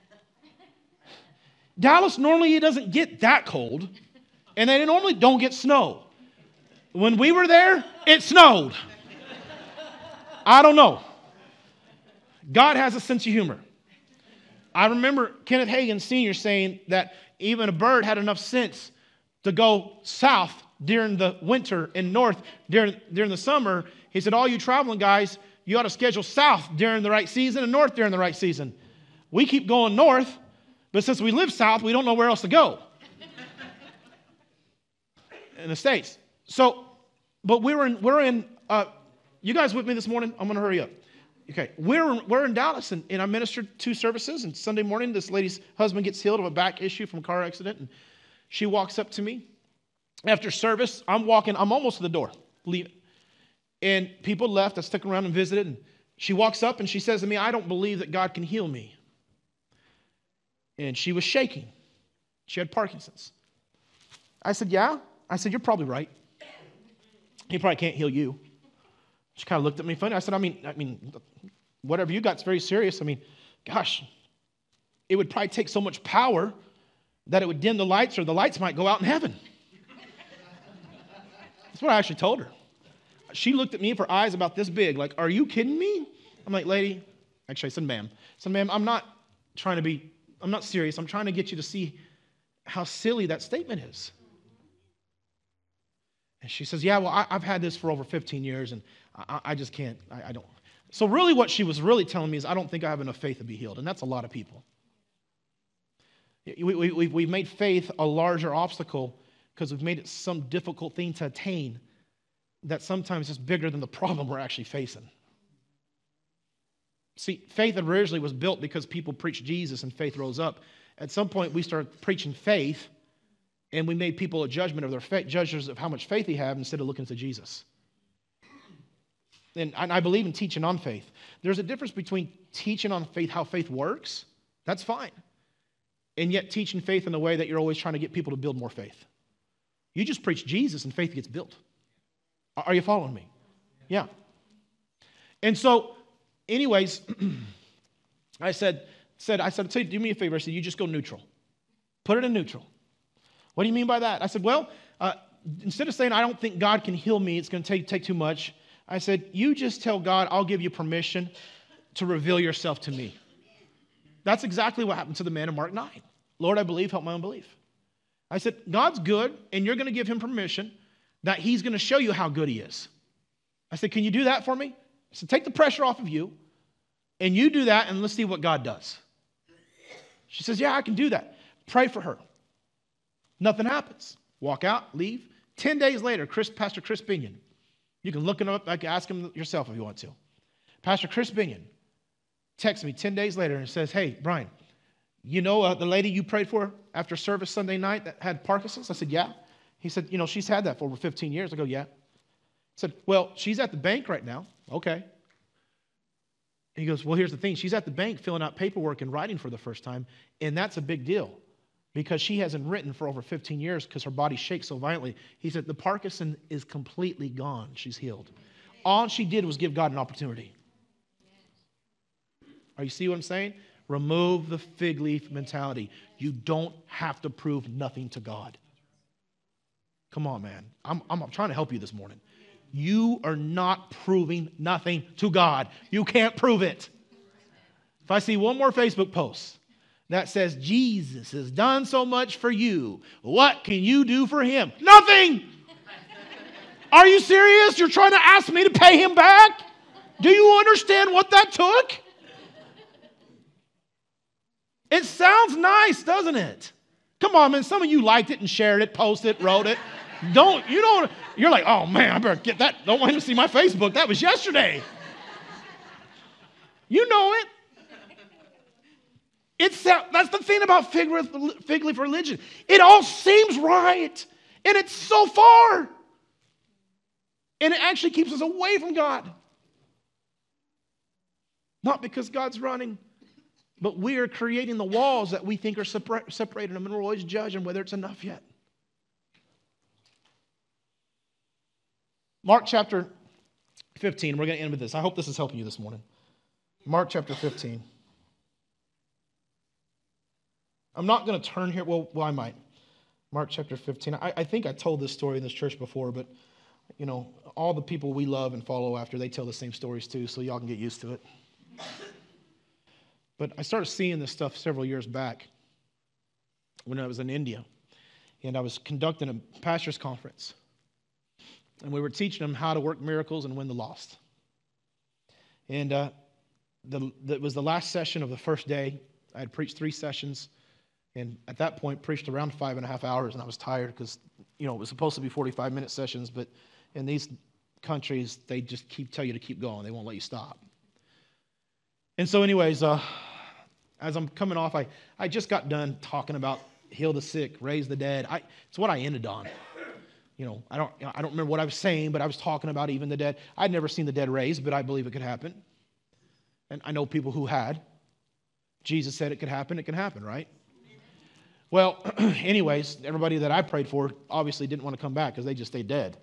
Dallas normally it doesn't get that cold, and they normally don't get snow. When we were there, it snowed. I don't know. God has a sense of humor. I remember Kenneth Hagin Senior saying that even a bird had enough sense to go south during the winter and north during, during the summer. He said, all you traveling guys, you ought to schedule south during the right season and north during the right season. We keep going north, but since we live south, we don't know where else to go in the States. So, but we were in, we're in, uh, you guys with me this morning? I'm going to hurry up. Okay, we're, we're in Dallas, and, and I ministered two services, and Sunday morning, this lady's husband gets healed of a back issue from a car accident, and she walks up to me. After service, I'm walking, I'm almost to the door, leaving. And people left, I stuck around and visited, and she walks up and she says to me, I don't believe that God can heal me. And she was shaking. She had Parkinson's. I said, yeah? I said, you're probably right. He probably can't heal you. She kind of looked at me funny. I said, I mean, I mean, whatever you got's very serious. I mean, gosh, it would probably take so much power that it would dim the lights, or the lights might go out in heaven. That's what I actually told her. She looked at me with her eyes about this big, like, are you kidding me? I'm like, lady, actually I said, ma'am. I said, ma'am, I'm not trying to be, I'm not serious. I'm trying to get you to see how silly that statement is. And she says, yeah, well, I, I've had this for over fifteen years, and I, I just can't, I, I don't. So really what she was really telling me is, I don't think I have enough faith to be healed, and that's a lot of people. We, we, we've made faith a larger obstacle because we've made it some difficult thing to attain that sometimes is bigger than the problem we're actually facing. See, faith originally was built because people preached Jesus and faith rose up. At some point, we started preaching faith, and we made people a judgment of their faith, judges of how much faith they have instead of looking to Jesus. And I believe in teaching on faith. There's a difference between teaching on faith, how faith works. That's fine. And yet teaching faith in a way that you're always trying to get people to build more faith. You just preach Jesus and faith gets built. Are you following me? Yeah. And so, anyways, I said, said, I said, do me a favor. I said, you just go neutral. Put it in neutral. What do you mean by that? I said, well, uh, instead of saying, I don't think God can heal me, it's going to take, take too much, I said, you just tell God, I'll give you permission to reveal yourself to me. That's exactly what happened to the man in Mark nine. Lord, I believe, help my unbelief. I said, God's good, and you're going to give him permission that he's going to show you how good he is. I said, can you do that for me? I said, take the pressure off of you, and you do that, and let's see what God does. She says, yeah, I can do that. Pray for her. Nothing happens. Walk out, leave. Ten days later, Chris, Pastor Chris Binion. You can look him up. I can ask him yourself if you want to. Pastor Chris Binion texts me ten days later and says, hey, Brian, you know uh, the lady you prayed for after service Sunday night that had Parkinson's? I said, yeah. He said, you know, she's had that for over fifteen years. I go, yeah. He said, well, she's at the bank right now. Okay. He goes, well, here's the thing. She's at the bank filling out paperwork and writing for the first time, and that's a big deal because she hasn't written for over fifteen years because her body shakes so violently. He said, the Parkinson is completely gone. She's healed. All she did was give God an opportunity. Are you see what I'm saying? Remove the fig leaf mentality. You don't have to prove nothing to God. Come on, man. I'm, I'm, I'm trying to help you this morning. You are not proving nothing to God. You can't prove it. If I see one more Facebook post that says, Jesus has done so much for you, what can you do for him? Nothing! Are you serious? You're trying to ask me to pay him back? Do you understand what that took? It sounds nice, doesn't it? Come on, man. Some of you liked it and shared it, posted it, wrote it. Don't, you don't, you're like, oh man, I better get that. Don't want him to see my Facebook. That was yesterday. You know it. It's, that's the thing about fig, fig leaf religion. It all seems right. And it's so far. And it actually keeps us away from God. Not because God's running, but we are creating the walls that we think are separa- separating them, and we're always judging whether it's enough yet. Mark chapter fifteen. We're going to end with this. I hope this is helping you this morning. Mark chapter fifteen. I'm not going to turn here. Well, well, I might. Mark chapter fifteen. I, I think I told this story in this church before, but, you know, all the people we love and follow after, they tell the same stories too, so y'all can get used to it. But I started seeing this stuff several years back when I was in India, and I was conducting a pastor's conference, and we were teaching them how to work miracles and win the lost. And uh, the, that was the last session of the first day. I had preached three sessions, and at that point preached around five and a half hours, and I was tired because, you know, it was supposed to be forty-five minute sessions, but in these countries, they just keep tell you to keep going. They won't let you stop. And so anyways, uh, as I'm coming off, I, I just got done talking about heal the sick, raise the dead. I, it's what I ended on. You know, I don't, I don't remember what I was saying, but I was talking about even the dead. I'd never seen the dead raised, but I believe it could happen. And I know people who had. Jesus said it could happen. It can happen, right? Well, anyways, everybody that I prayed for obviously didn't want to come back because they just stayed dead.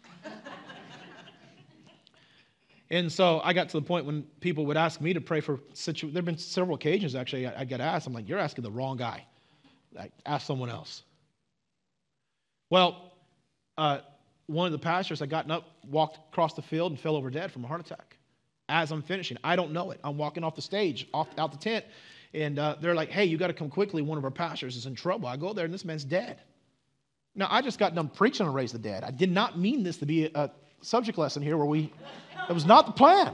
And so I got to the point when people would ask me to pray for situ- there have been several occasions, actually, I, I got asked. I'm like, you're asking the wrong guy. Like, ask someone else. Well, uh, one of the pastors had gotten up, walked across the field, and fell over dead from a heart attack. As I'm finishing, I don't know it. I'm walking off the stage, off out the tent, and uh, they're like, hey, you got to come quickly. One of our pastors is in trouble. I go there, and this man's dead. Now, I just got done preaching on Raise the Dead. I did not mean this to be a, a subject lesson here where we... That was not the plan.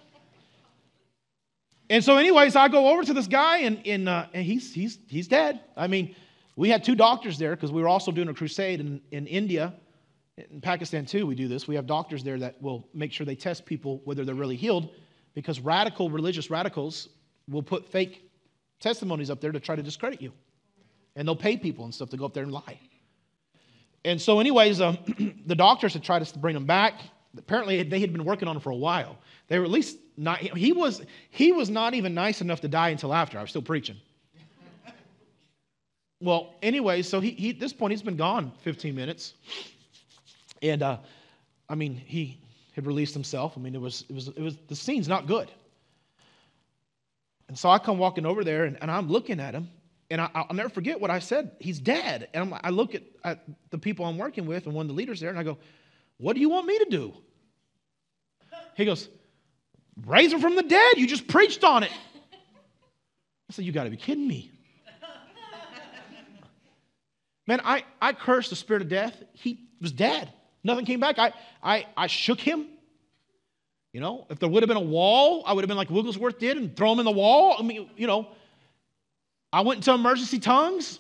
And so anyways, I go over to this guy, and, and, uh, and he's, he's, he's dead. I mean, we had two doctors there because we were also doing a crusade in, in India. In Pakistan, too, we do this. We have doctors there that will make sure they test people whether they're really healed, because radical, religious radicals will put fake testimonies up there to try to discredit you. And they'll pay people and stuff to go up there and lie. And so anyways, um, the doctors had tried to bring him back. Apparently, they had been working on it for a while. They were at least not, he was, he was not even nice enough to die until after. I was still preaching. Well, anyway, so he, he, at this point, he's been gone fifteen minutes. And, uh, I mean, he had released himself. I mean, it was, it was, it was, the scene's not good. And so I come walking over there, and, and I'm looking at him, and I, I'll never forget what I said. He's dead. And I'm, I look at, at the people I'm working with and one of the leaders there, and I go, what do you want me to do? He goes, raise him from the dead. You just preached on it. I said, you got to be kidding me. Man, I, I cursed the spirit of death. He was dead. Nothing came back. I, I, I shook him. You know, if there would have been a wall, I would have been like Wigglesworth did and throw him in the wall. I mean, you know, I went into emergency tongues.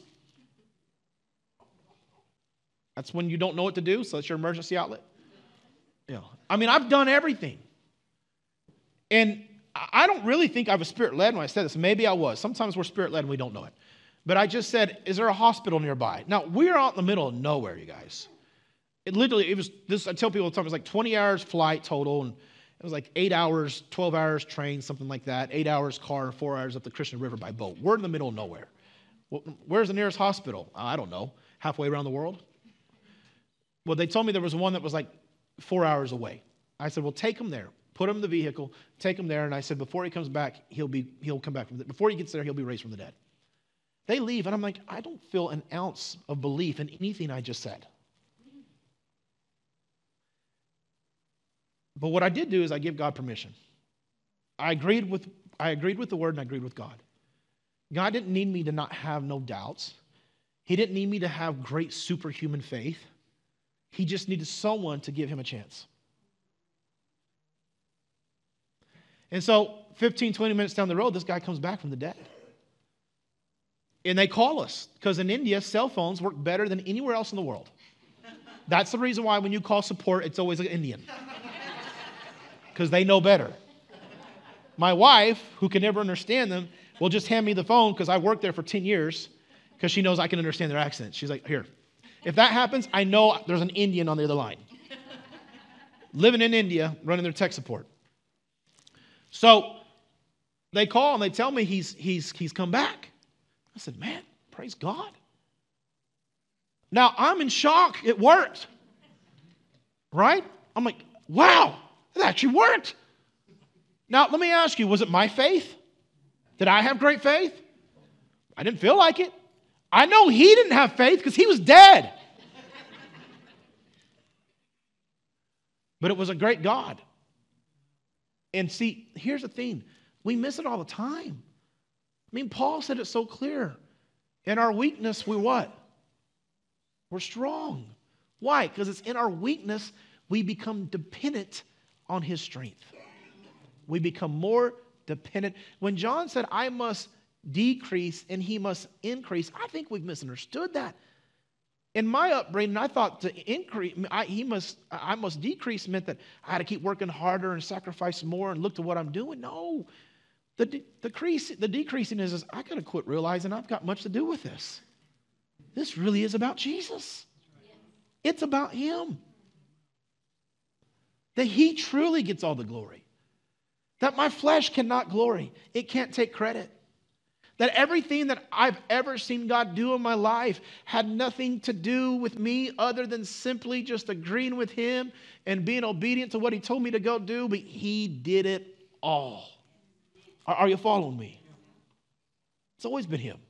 That's when you don't know what to do, so that's your emergency outlet. You know, I mean, I've done everything. And I don't really think I was spirit-led when I said this. Maybe I was. Sometimes we're spirit-led and we don't know it. But I just said, is there a hospital nearby? Now, we're out in the middle of nowhere, you guys. It literally, it was, this. I tell people all the time, it was like twenty hours flight total, and it was like eight hours, twelve hours train, something like that, eight hours car, and four hours up the Christian River by boat. We're in the middle of nowhere. Well, where's the nearest hospital? I don't know. Halfway around the world? Well, they told me there was one that was like four hours away. I said, well, take him there. Put him in the vehicle, take him there. And I said, before he comes back, he'll be he'll come back from the, before he gets there, he'll be raised from the dead. They leave, and I'm like, I don't feel an ounce of belief in anything I just said. But what I did do is I give God permission. I agreed with I agreed with the word and I agreed with God. God didn't need me to not have no doubts. He didn't need me to have great superhuman faith. He just needed someone to give him a chance. And so fifteen, twenty minutes down the road, this guy comes back from the dead. And they call us, because in India, cell phones work better than anywhere else in the world. That's the reason why when you call support, it's always an Indian. Because they know better. My wife, who can never understand them, will just hand me the phone because I worked there for ten years because she knows I can understand their accent. She's like, here. If that happens, I know there's an Indian on the other line. Living in India, running their tech support. So they call and they tell me he's, he's, he's come back. I said, man, praise God. Now, I'm in shock. It worked. Right? I'm like, wow, that actually worked. Now, let me ask you, was it my faith? Did I have great faith? I didn't feel like it. I know he didn't have faith because he was dead. But it was a great God. And see, here's the thing. We miss it all the time. I mean, Paul said it so clear. In our weakness, we what? We're strong. Why? Because it's in our weakness we become dependent on his strength. We become more dependent. When John said, I must decrease and he must increase, I think we've misunderstood that. In my upbringing, I thought to increase, I, he must, I must decrease meant that I had to keep working harder and sacrifice more and look to what I'm doing. No, the, the, decrease, the decreasing is, is I got to quit realizing I've got much to do with this. This really is about Jesus. It's about him. That he truly gets all the glory. That my flesh cannot glory. It can't take credit. That everything that I've ever seen God do in my life had nothing to do with me other than simply just agreeing with him and being obedient to what he told me to go do, but he did it all. Are, are you following me? It's always been him.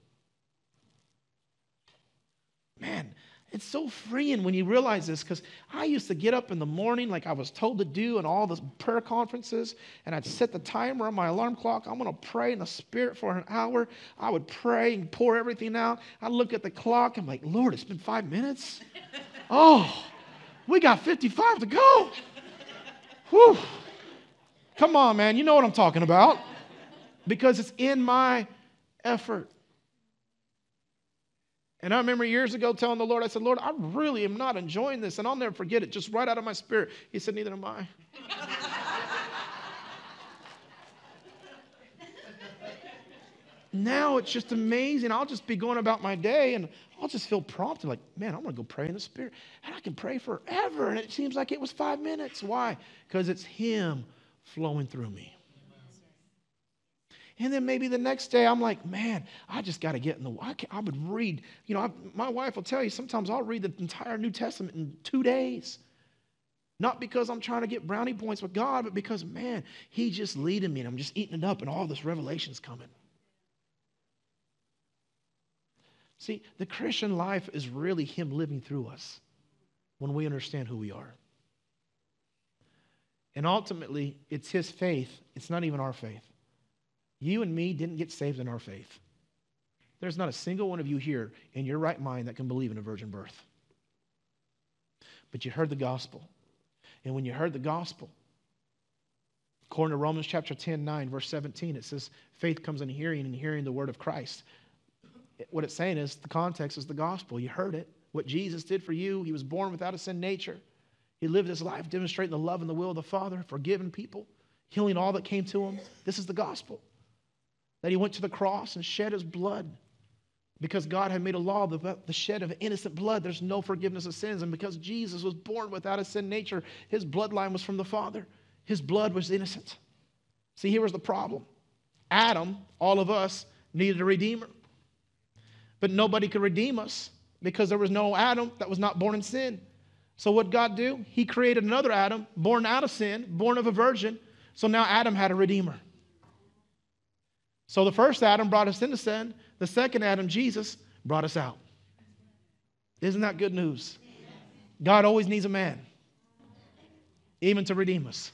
Man, it's so freeing when you realize this, because I used to get up in the morning like I was told to do in all the prayer conferences, and I'd set the timer on my alarm clock. I'm going to pray in the Spirit for an hour. I would pray and pour everything out. I'd look at the clock. I'm like, Lord, it's been five minutes? Oh, we got fifty-five to go. Whew. Come on, man. You know what I'm talking about. Because it's in my effort. And I remember years ago telling the Lord, I said, Lord, I really am not enjoying this. And I'll never forget it, just right out of my spirit. He said, neither am I. Now it's just amazing. I'll just be going about my day and I'll just feel prompted like, man, I'm going to go pray in the Spirit. And I can pray forever. And it seems like it was five minutes. Why? Because it's him flowing through me. And then maybe the next day I'm like, man, I just got to get in the, I, I would read, you know, I, my wife will tell you, sometimes I'll read the entire New Testament in two days. Not because I'm trying to get brownie points with God, but because, man, he's just leading me and I'm just eating it up and all this revelation's coming. See, the Christian life is really him living through us when we understand who we are. And ultimately, it's his faith. It's not even our faith. You and me didn't get saved in our faith. There's not a single one of you here in your right mind that can believe in a virgin birth. But you heard the gospel. And when you heard the gospel, according to Romans chapter ten, nine, verse seventeen, it says, faith comes in hearing and hearing the word of Christ. What it's saying is, the context is the gospel. You heard it. What Jesus did for you. He was born without a sin nature. He lived his life demonstrating the love and the will of the Father, forgiving people, healing all that came to him. This is the gospel. That he went to the cross and shed his blood because God had made a law about the shed of innocent blood. There's no forgiveness of sins. And because Jesus was born without a sin nature, his bloodline was from the Father. His blood was innocent. See, here was the problem. Adam, all of us, needed a redeemer. But nobody could redeem us because there was no Adam that was not born in sin. So what did God do? He created another Adam, born out of sin, born of a virgin. So now Adam had a redeemer. So the first Adam brought us into sin. The second Adam, Jesus, brought us out. Isn't that good news? God always needs a man, even to redeem us.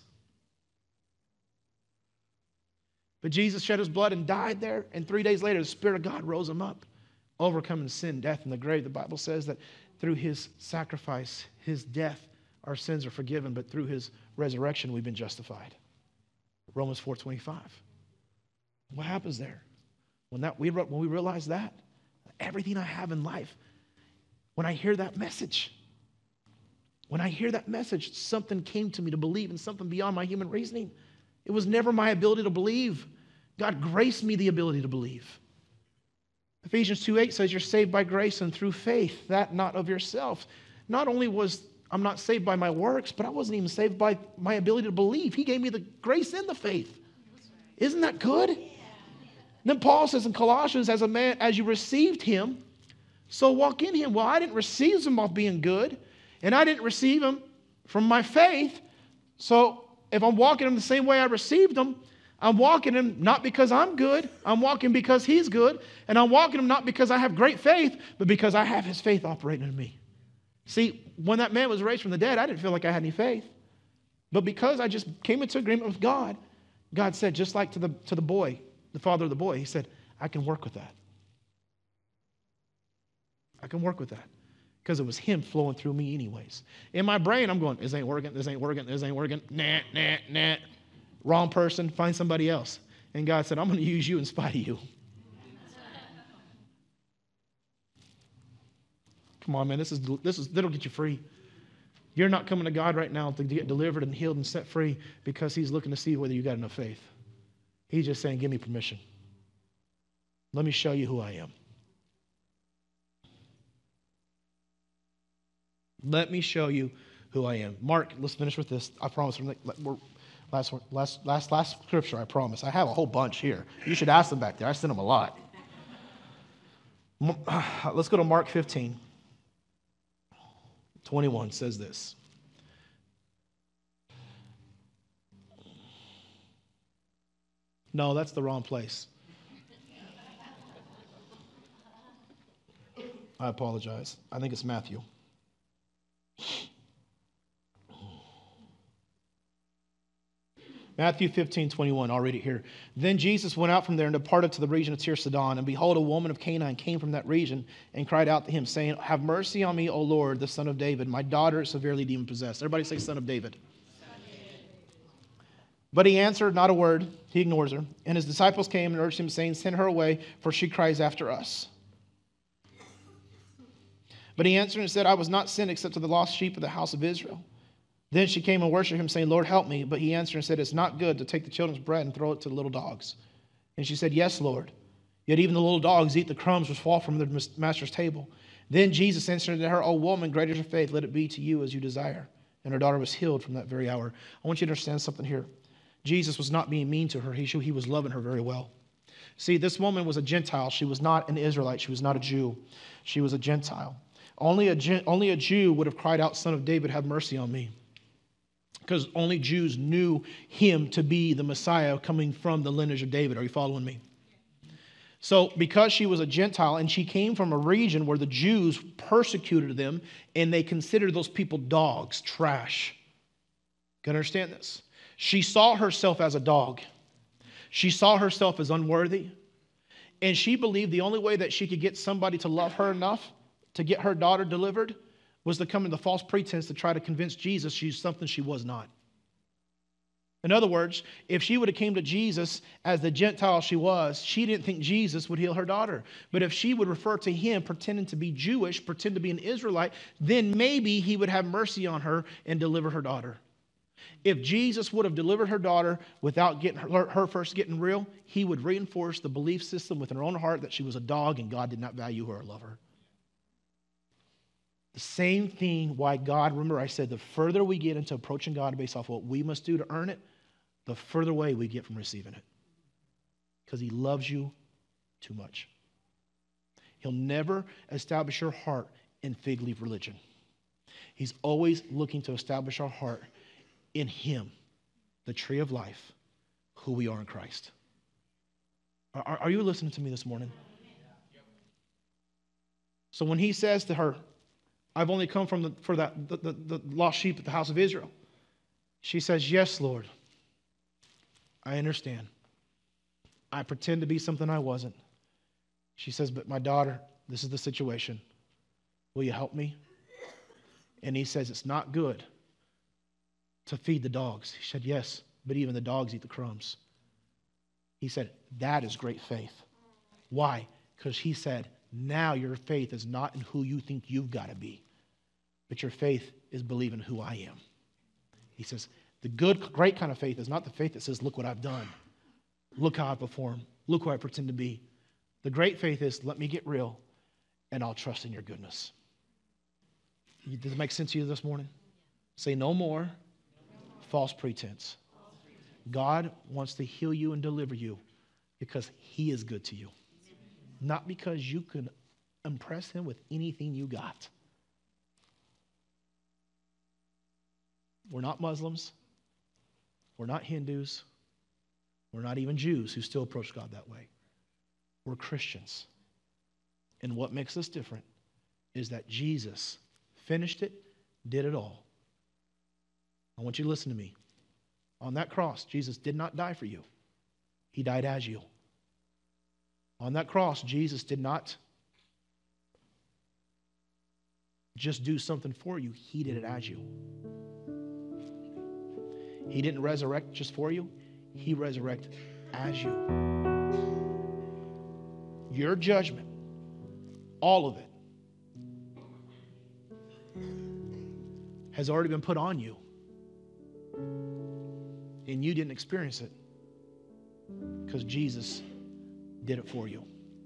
But Jesus shed his blood and died there. And three days later, the Spirit of God rose him up, overcoming sin, death, and the grave. The Bible says that through his sacrifice, his death, our sins are forgiven. But through his resurrection, we've been justified. Romans four twenty-five. What happens there? When that we when we realize that, everything I have in life, when I hear that message, when I hear that message, something came to me to believe in something beyond my human reasoning. It was never my ability to believe. God graced me the ability to believe. Ephesians two eight says you're saved by grace and through faith, that not of yourself. Not only was I'm not saved by my works, but I wasn't even saved by my ability to believe. He gave me the grace and the faith. Isn't that good? Then Paul says in Colossians, as a man, as you received him, so walk in him. Well, I didn't receive him off being good, and I didn't receive him from my faith. So if I'm walking him the same way I received him, I'm walking him not because I'm good. I'm walking because he's good. And I'm walking him not because I have great faith, but because I have his faith operating in me. See, when that man was raised from the dead, I didn't feel like I had any faith. But because I just came into agreement with God, God said, just like to the, to the boy, the father of the boy, he said, I can work with that. I can work with that. Because it was him flowing through me anyways. In my brain, I'm going, this ain't working, this ain't working, this ain't working. Nah, nah, nah. Wrong person, find somebody else. And God said, I'm going to use you in spite of you. Come on, man, this is this is that'll get you free. You're not coming to God right now to get delivered and healed and set free because he's looking to see whether you got enough faith. He's just saying, give me permission. Let me show you who I am. Let me show you who I am. Mark, let's finish with this. I promise. We're, last, last, last, last scripture, I promise. I have a whole bunch here. You should ask them back there. I sent them a lot. Let's go to Mark fifteen. twenty-one says this. No, that's the wrong place. I apologize. I think it's Matthew. Matthew fifteen, twenty-one, I'll read it here. Then Jesus went out from there and departed to the region of Tyre Sidon. And behold, a woman of Canaan came from that region and cried out to him, saying, have mercy on me, O Lord, the son of David. My daughter is severely demon-possessed. Everybody say, son of David. Son of David. But he answered not a word. He ignores her. And his disciples came and urged him, saying, send her away, for she cries after us. But he answered and said, I was not sent except to the lost sheep of the house of Israel. Then she came and worshipped him, saying, Lord, help me. But he answered and said, it's not good to take the children's bread and throw it to the little dogs. And she said, yes, Lord. Yet even the little dogs eat the crumbs which fall from their master's table. Then Jesus answered to her, O woman, great is your faith. Let it be to you as you desire. And her daughter was healed from that very hour. I want you to understand something here. Jesus was not being mean to her. He, he was loving her very well. See, this woman was a Gentile. She was not an Israelite. She was not a Jew. She was a Gentile. Only a, only a Jew would have cried out, Son of David, have mercy on me. Because only Jews knew him to be the Messiah coming from the lineage of David. Are you following me? So because she was a Gentile and she came from a region where the Jews persecuted them and they considered those people dogs, trash. Can you understand this? She saw herself as a dog. She saw herself as unworthy. And she believed the only way that she could get somebody to love her enough to get her daughter delivered was to come into false pretense to try to convince Jesus she's something she was not. In other words, if she would have came to Jesus as the Gentile she was, she didn't think Jesus would heal her daughter. But if she would refer to him pretending to be Jewish, pretend to be an Israelite, then maybe he would have mercy on her and deliver her daughter. If Jesus would have delivered her daughter without getting her, her first getting real, he would reinforce the belief system within her own heart that she was a dog and God did not value her or love her. The same thing why God, remember I said the further we get into approaching God based off what we must do to earn it, the further away we get from receiving it. Because he loves you too much. He'll never establish your heart in fig leaf religion. He's always looking to establish our heart in him, the tree of life, who we are in Christ. Are, are you listening to me this morning? So when he says to her, I've only come from the, for that the, the, the lost sheep at the house of Israel. She says, yes, Lord. I understand. I pretend to be something I wasn't. She says, but my daughter, this is the situation. Will you help me? And he says, it's not good to feed the dogs. He said, yes, but even the dogs eat the crumbs. He said, that is great faith. Why? Because he said, now your faith is not in who you think you've got to be, but your faith is believing who I am. He says, the good, great kind of faith is not the faith that says, look what I've done. Look how I perform. Look who I pretend to be. The great faith is, let me get real, and I'll trust in your goodness. Does it make sense to you this morning? Say no more false pretense. God wants to heal you and deliver you because he is good to you. Not because you can impress him with anything you got. We're not Muslims. We're not Hindus. We're not even Jews who still approach God that way. We're Christians. And what makes us different is that Jesus finished it, did it all. I want you to listen to me. On that cross, Jesus did not die for you. He died as you. On that cross, Jesus did not just do something for you. He did it as you. He didn't resurrect just for you. He resurrected as you. Your judgment, all of it, has already been put on you. And you didn't experience it because Jesus did it for you.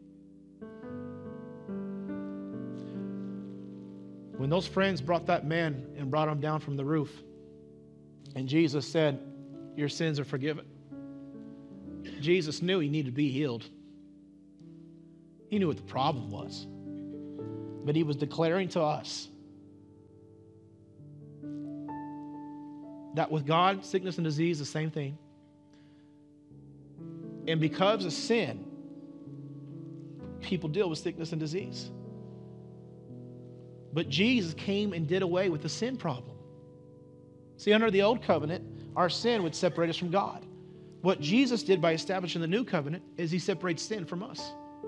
When those friends brought that man and brought him down from the roof, and Jesus said, your sins are forgiven. Jesus knew he needed to be healed. He knew what the problem was. But he was declaring to us that with God, sickness and disease, the same thing. And because of sin, people deal with sickness and disease. But Jesus came and did away with the sin problem. See, under the old covenant, our sin would separate us from God. What Jesus did by establishing the new covenant is he separates sin from us.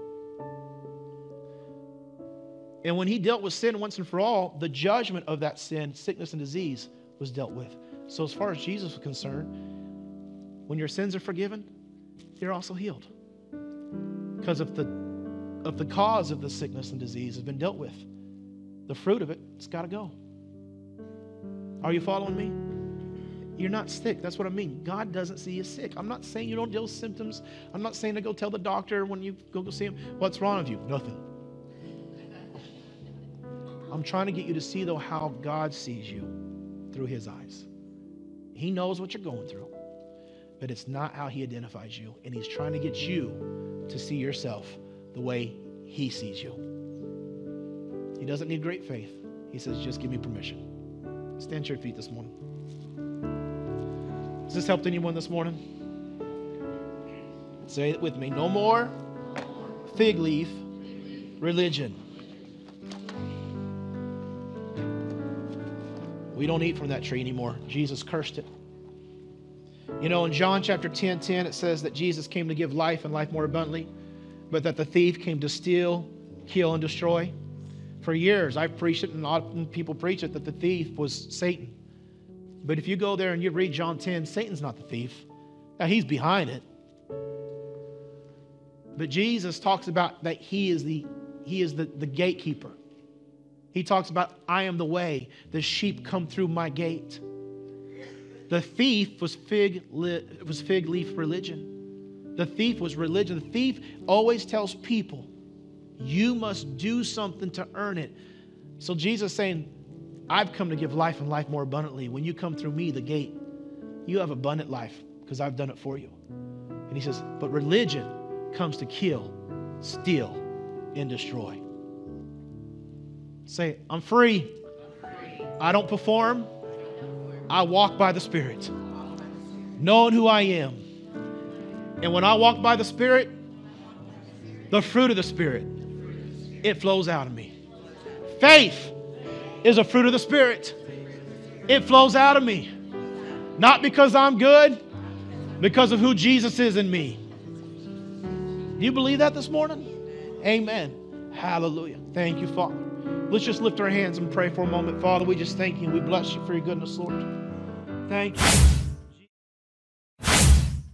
And when he dealt with sin once and for all, the judgment of that sin, sickness and disease, was dealt with. So as far as Jesus was concerned, when your sins are forgiven, you're also healed. Because if the, if the cause of the sickness and disease has been dealt with, the fruit of it, it's got to go. Are you following me? You're not sick. That's what I mean. God doesn't see you sick. I'm not saying you don't deal with symptoms. I'm not saying to go tell the doctor when you go, go see him, what's wrong with you? Nothing. I'm trying to get you to see, though, how God sees you through his eyes. He knows what you're going through, but it's not how he identifies you. And he's trying to get you to see yourself the way he sees you. He doesn't need great faith. He says, just give me permission. Stand to your feet this morning. Has this helped anyone this morning? Say it with me. No more fig leaf religion. We don't eat from that tree anymore. Jesus cursed it. You know, in John chapter ten, ten, it says that Jesus came to give life and life more abundantly, but that the thief came to steal, kill, and destroy. For years, I've preached it, and a lot of people preach it, that the thief was Satan. But if you go there and you read John ten, Satan's not the thief. Now, he's behind it. But Jesus talks about that he is the, he is the, the gatekeeper. He talks about, I am the way. The sheep come through my gate. The thief was fig, li- was fig leaf religion. The thief was religion. The thief always tells people, you must do something to earn it. So Jesus is saying, I've come to give life and life more abundantly. When you come through me, the gate, you have abundant life because I've done it for you. And he says, but religion comes to kill, steal, and destroy. Say, I'm free. I don't perform. I walk by the Spirit, knowing who I am. And when I walk by the Spirit, the fruit of the Spirit, it flows out of me. Faith is a fruit of the Spirit. It flows out of me. Not because I'm good, because of who Jesus is in me. Do you believe that this morning? Amen. Hallelujah. Thank you, Father. Let's just lift our hands and pray for a moment. Father, we just thank you and we bless you for your goodness, Lord. Thank you.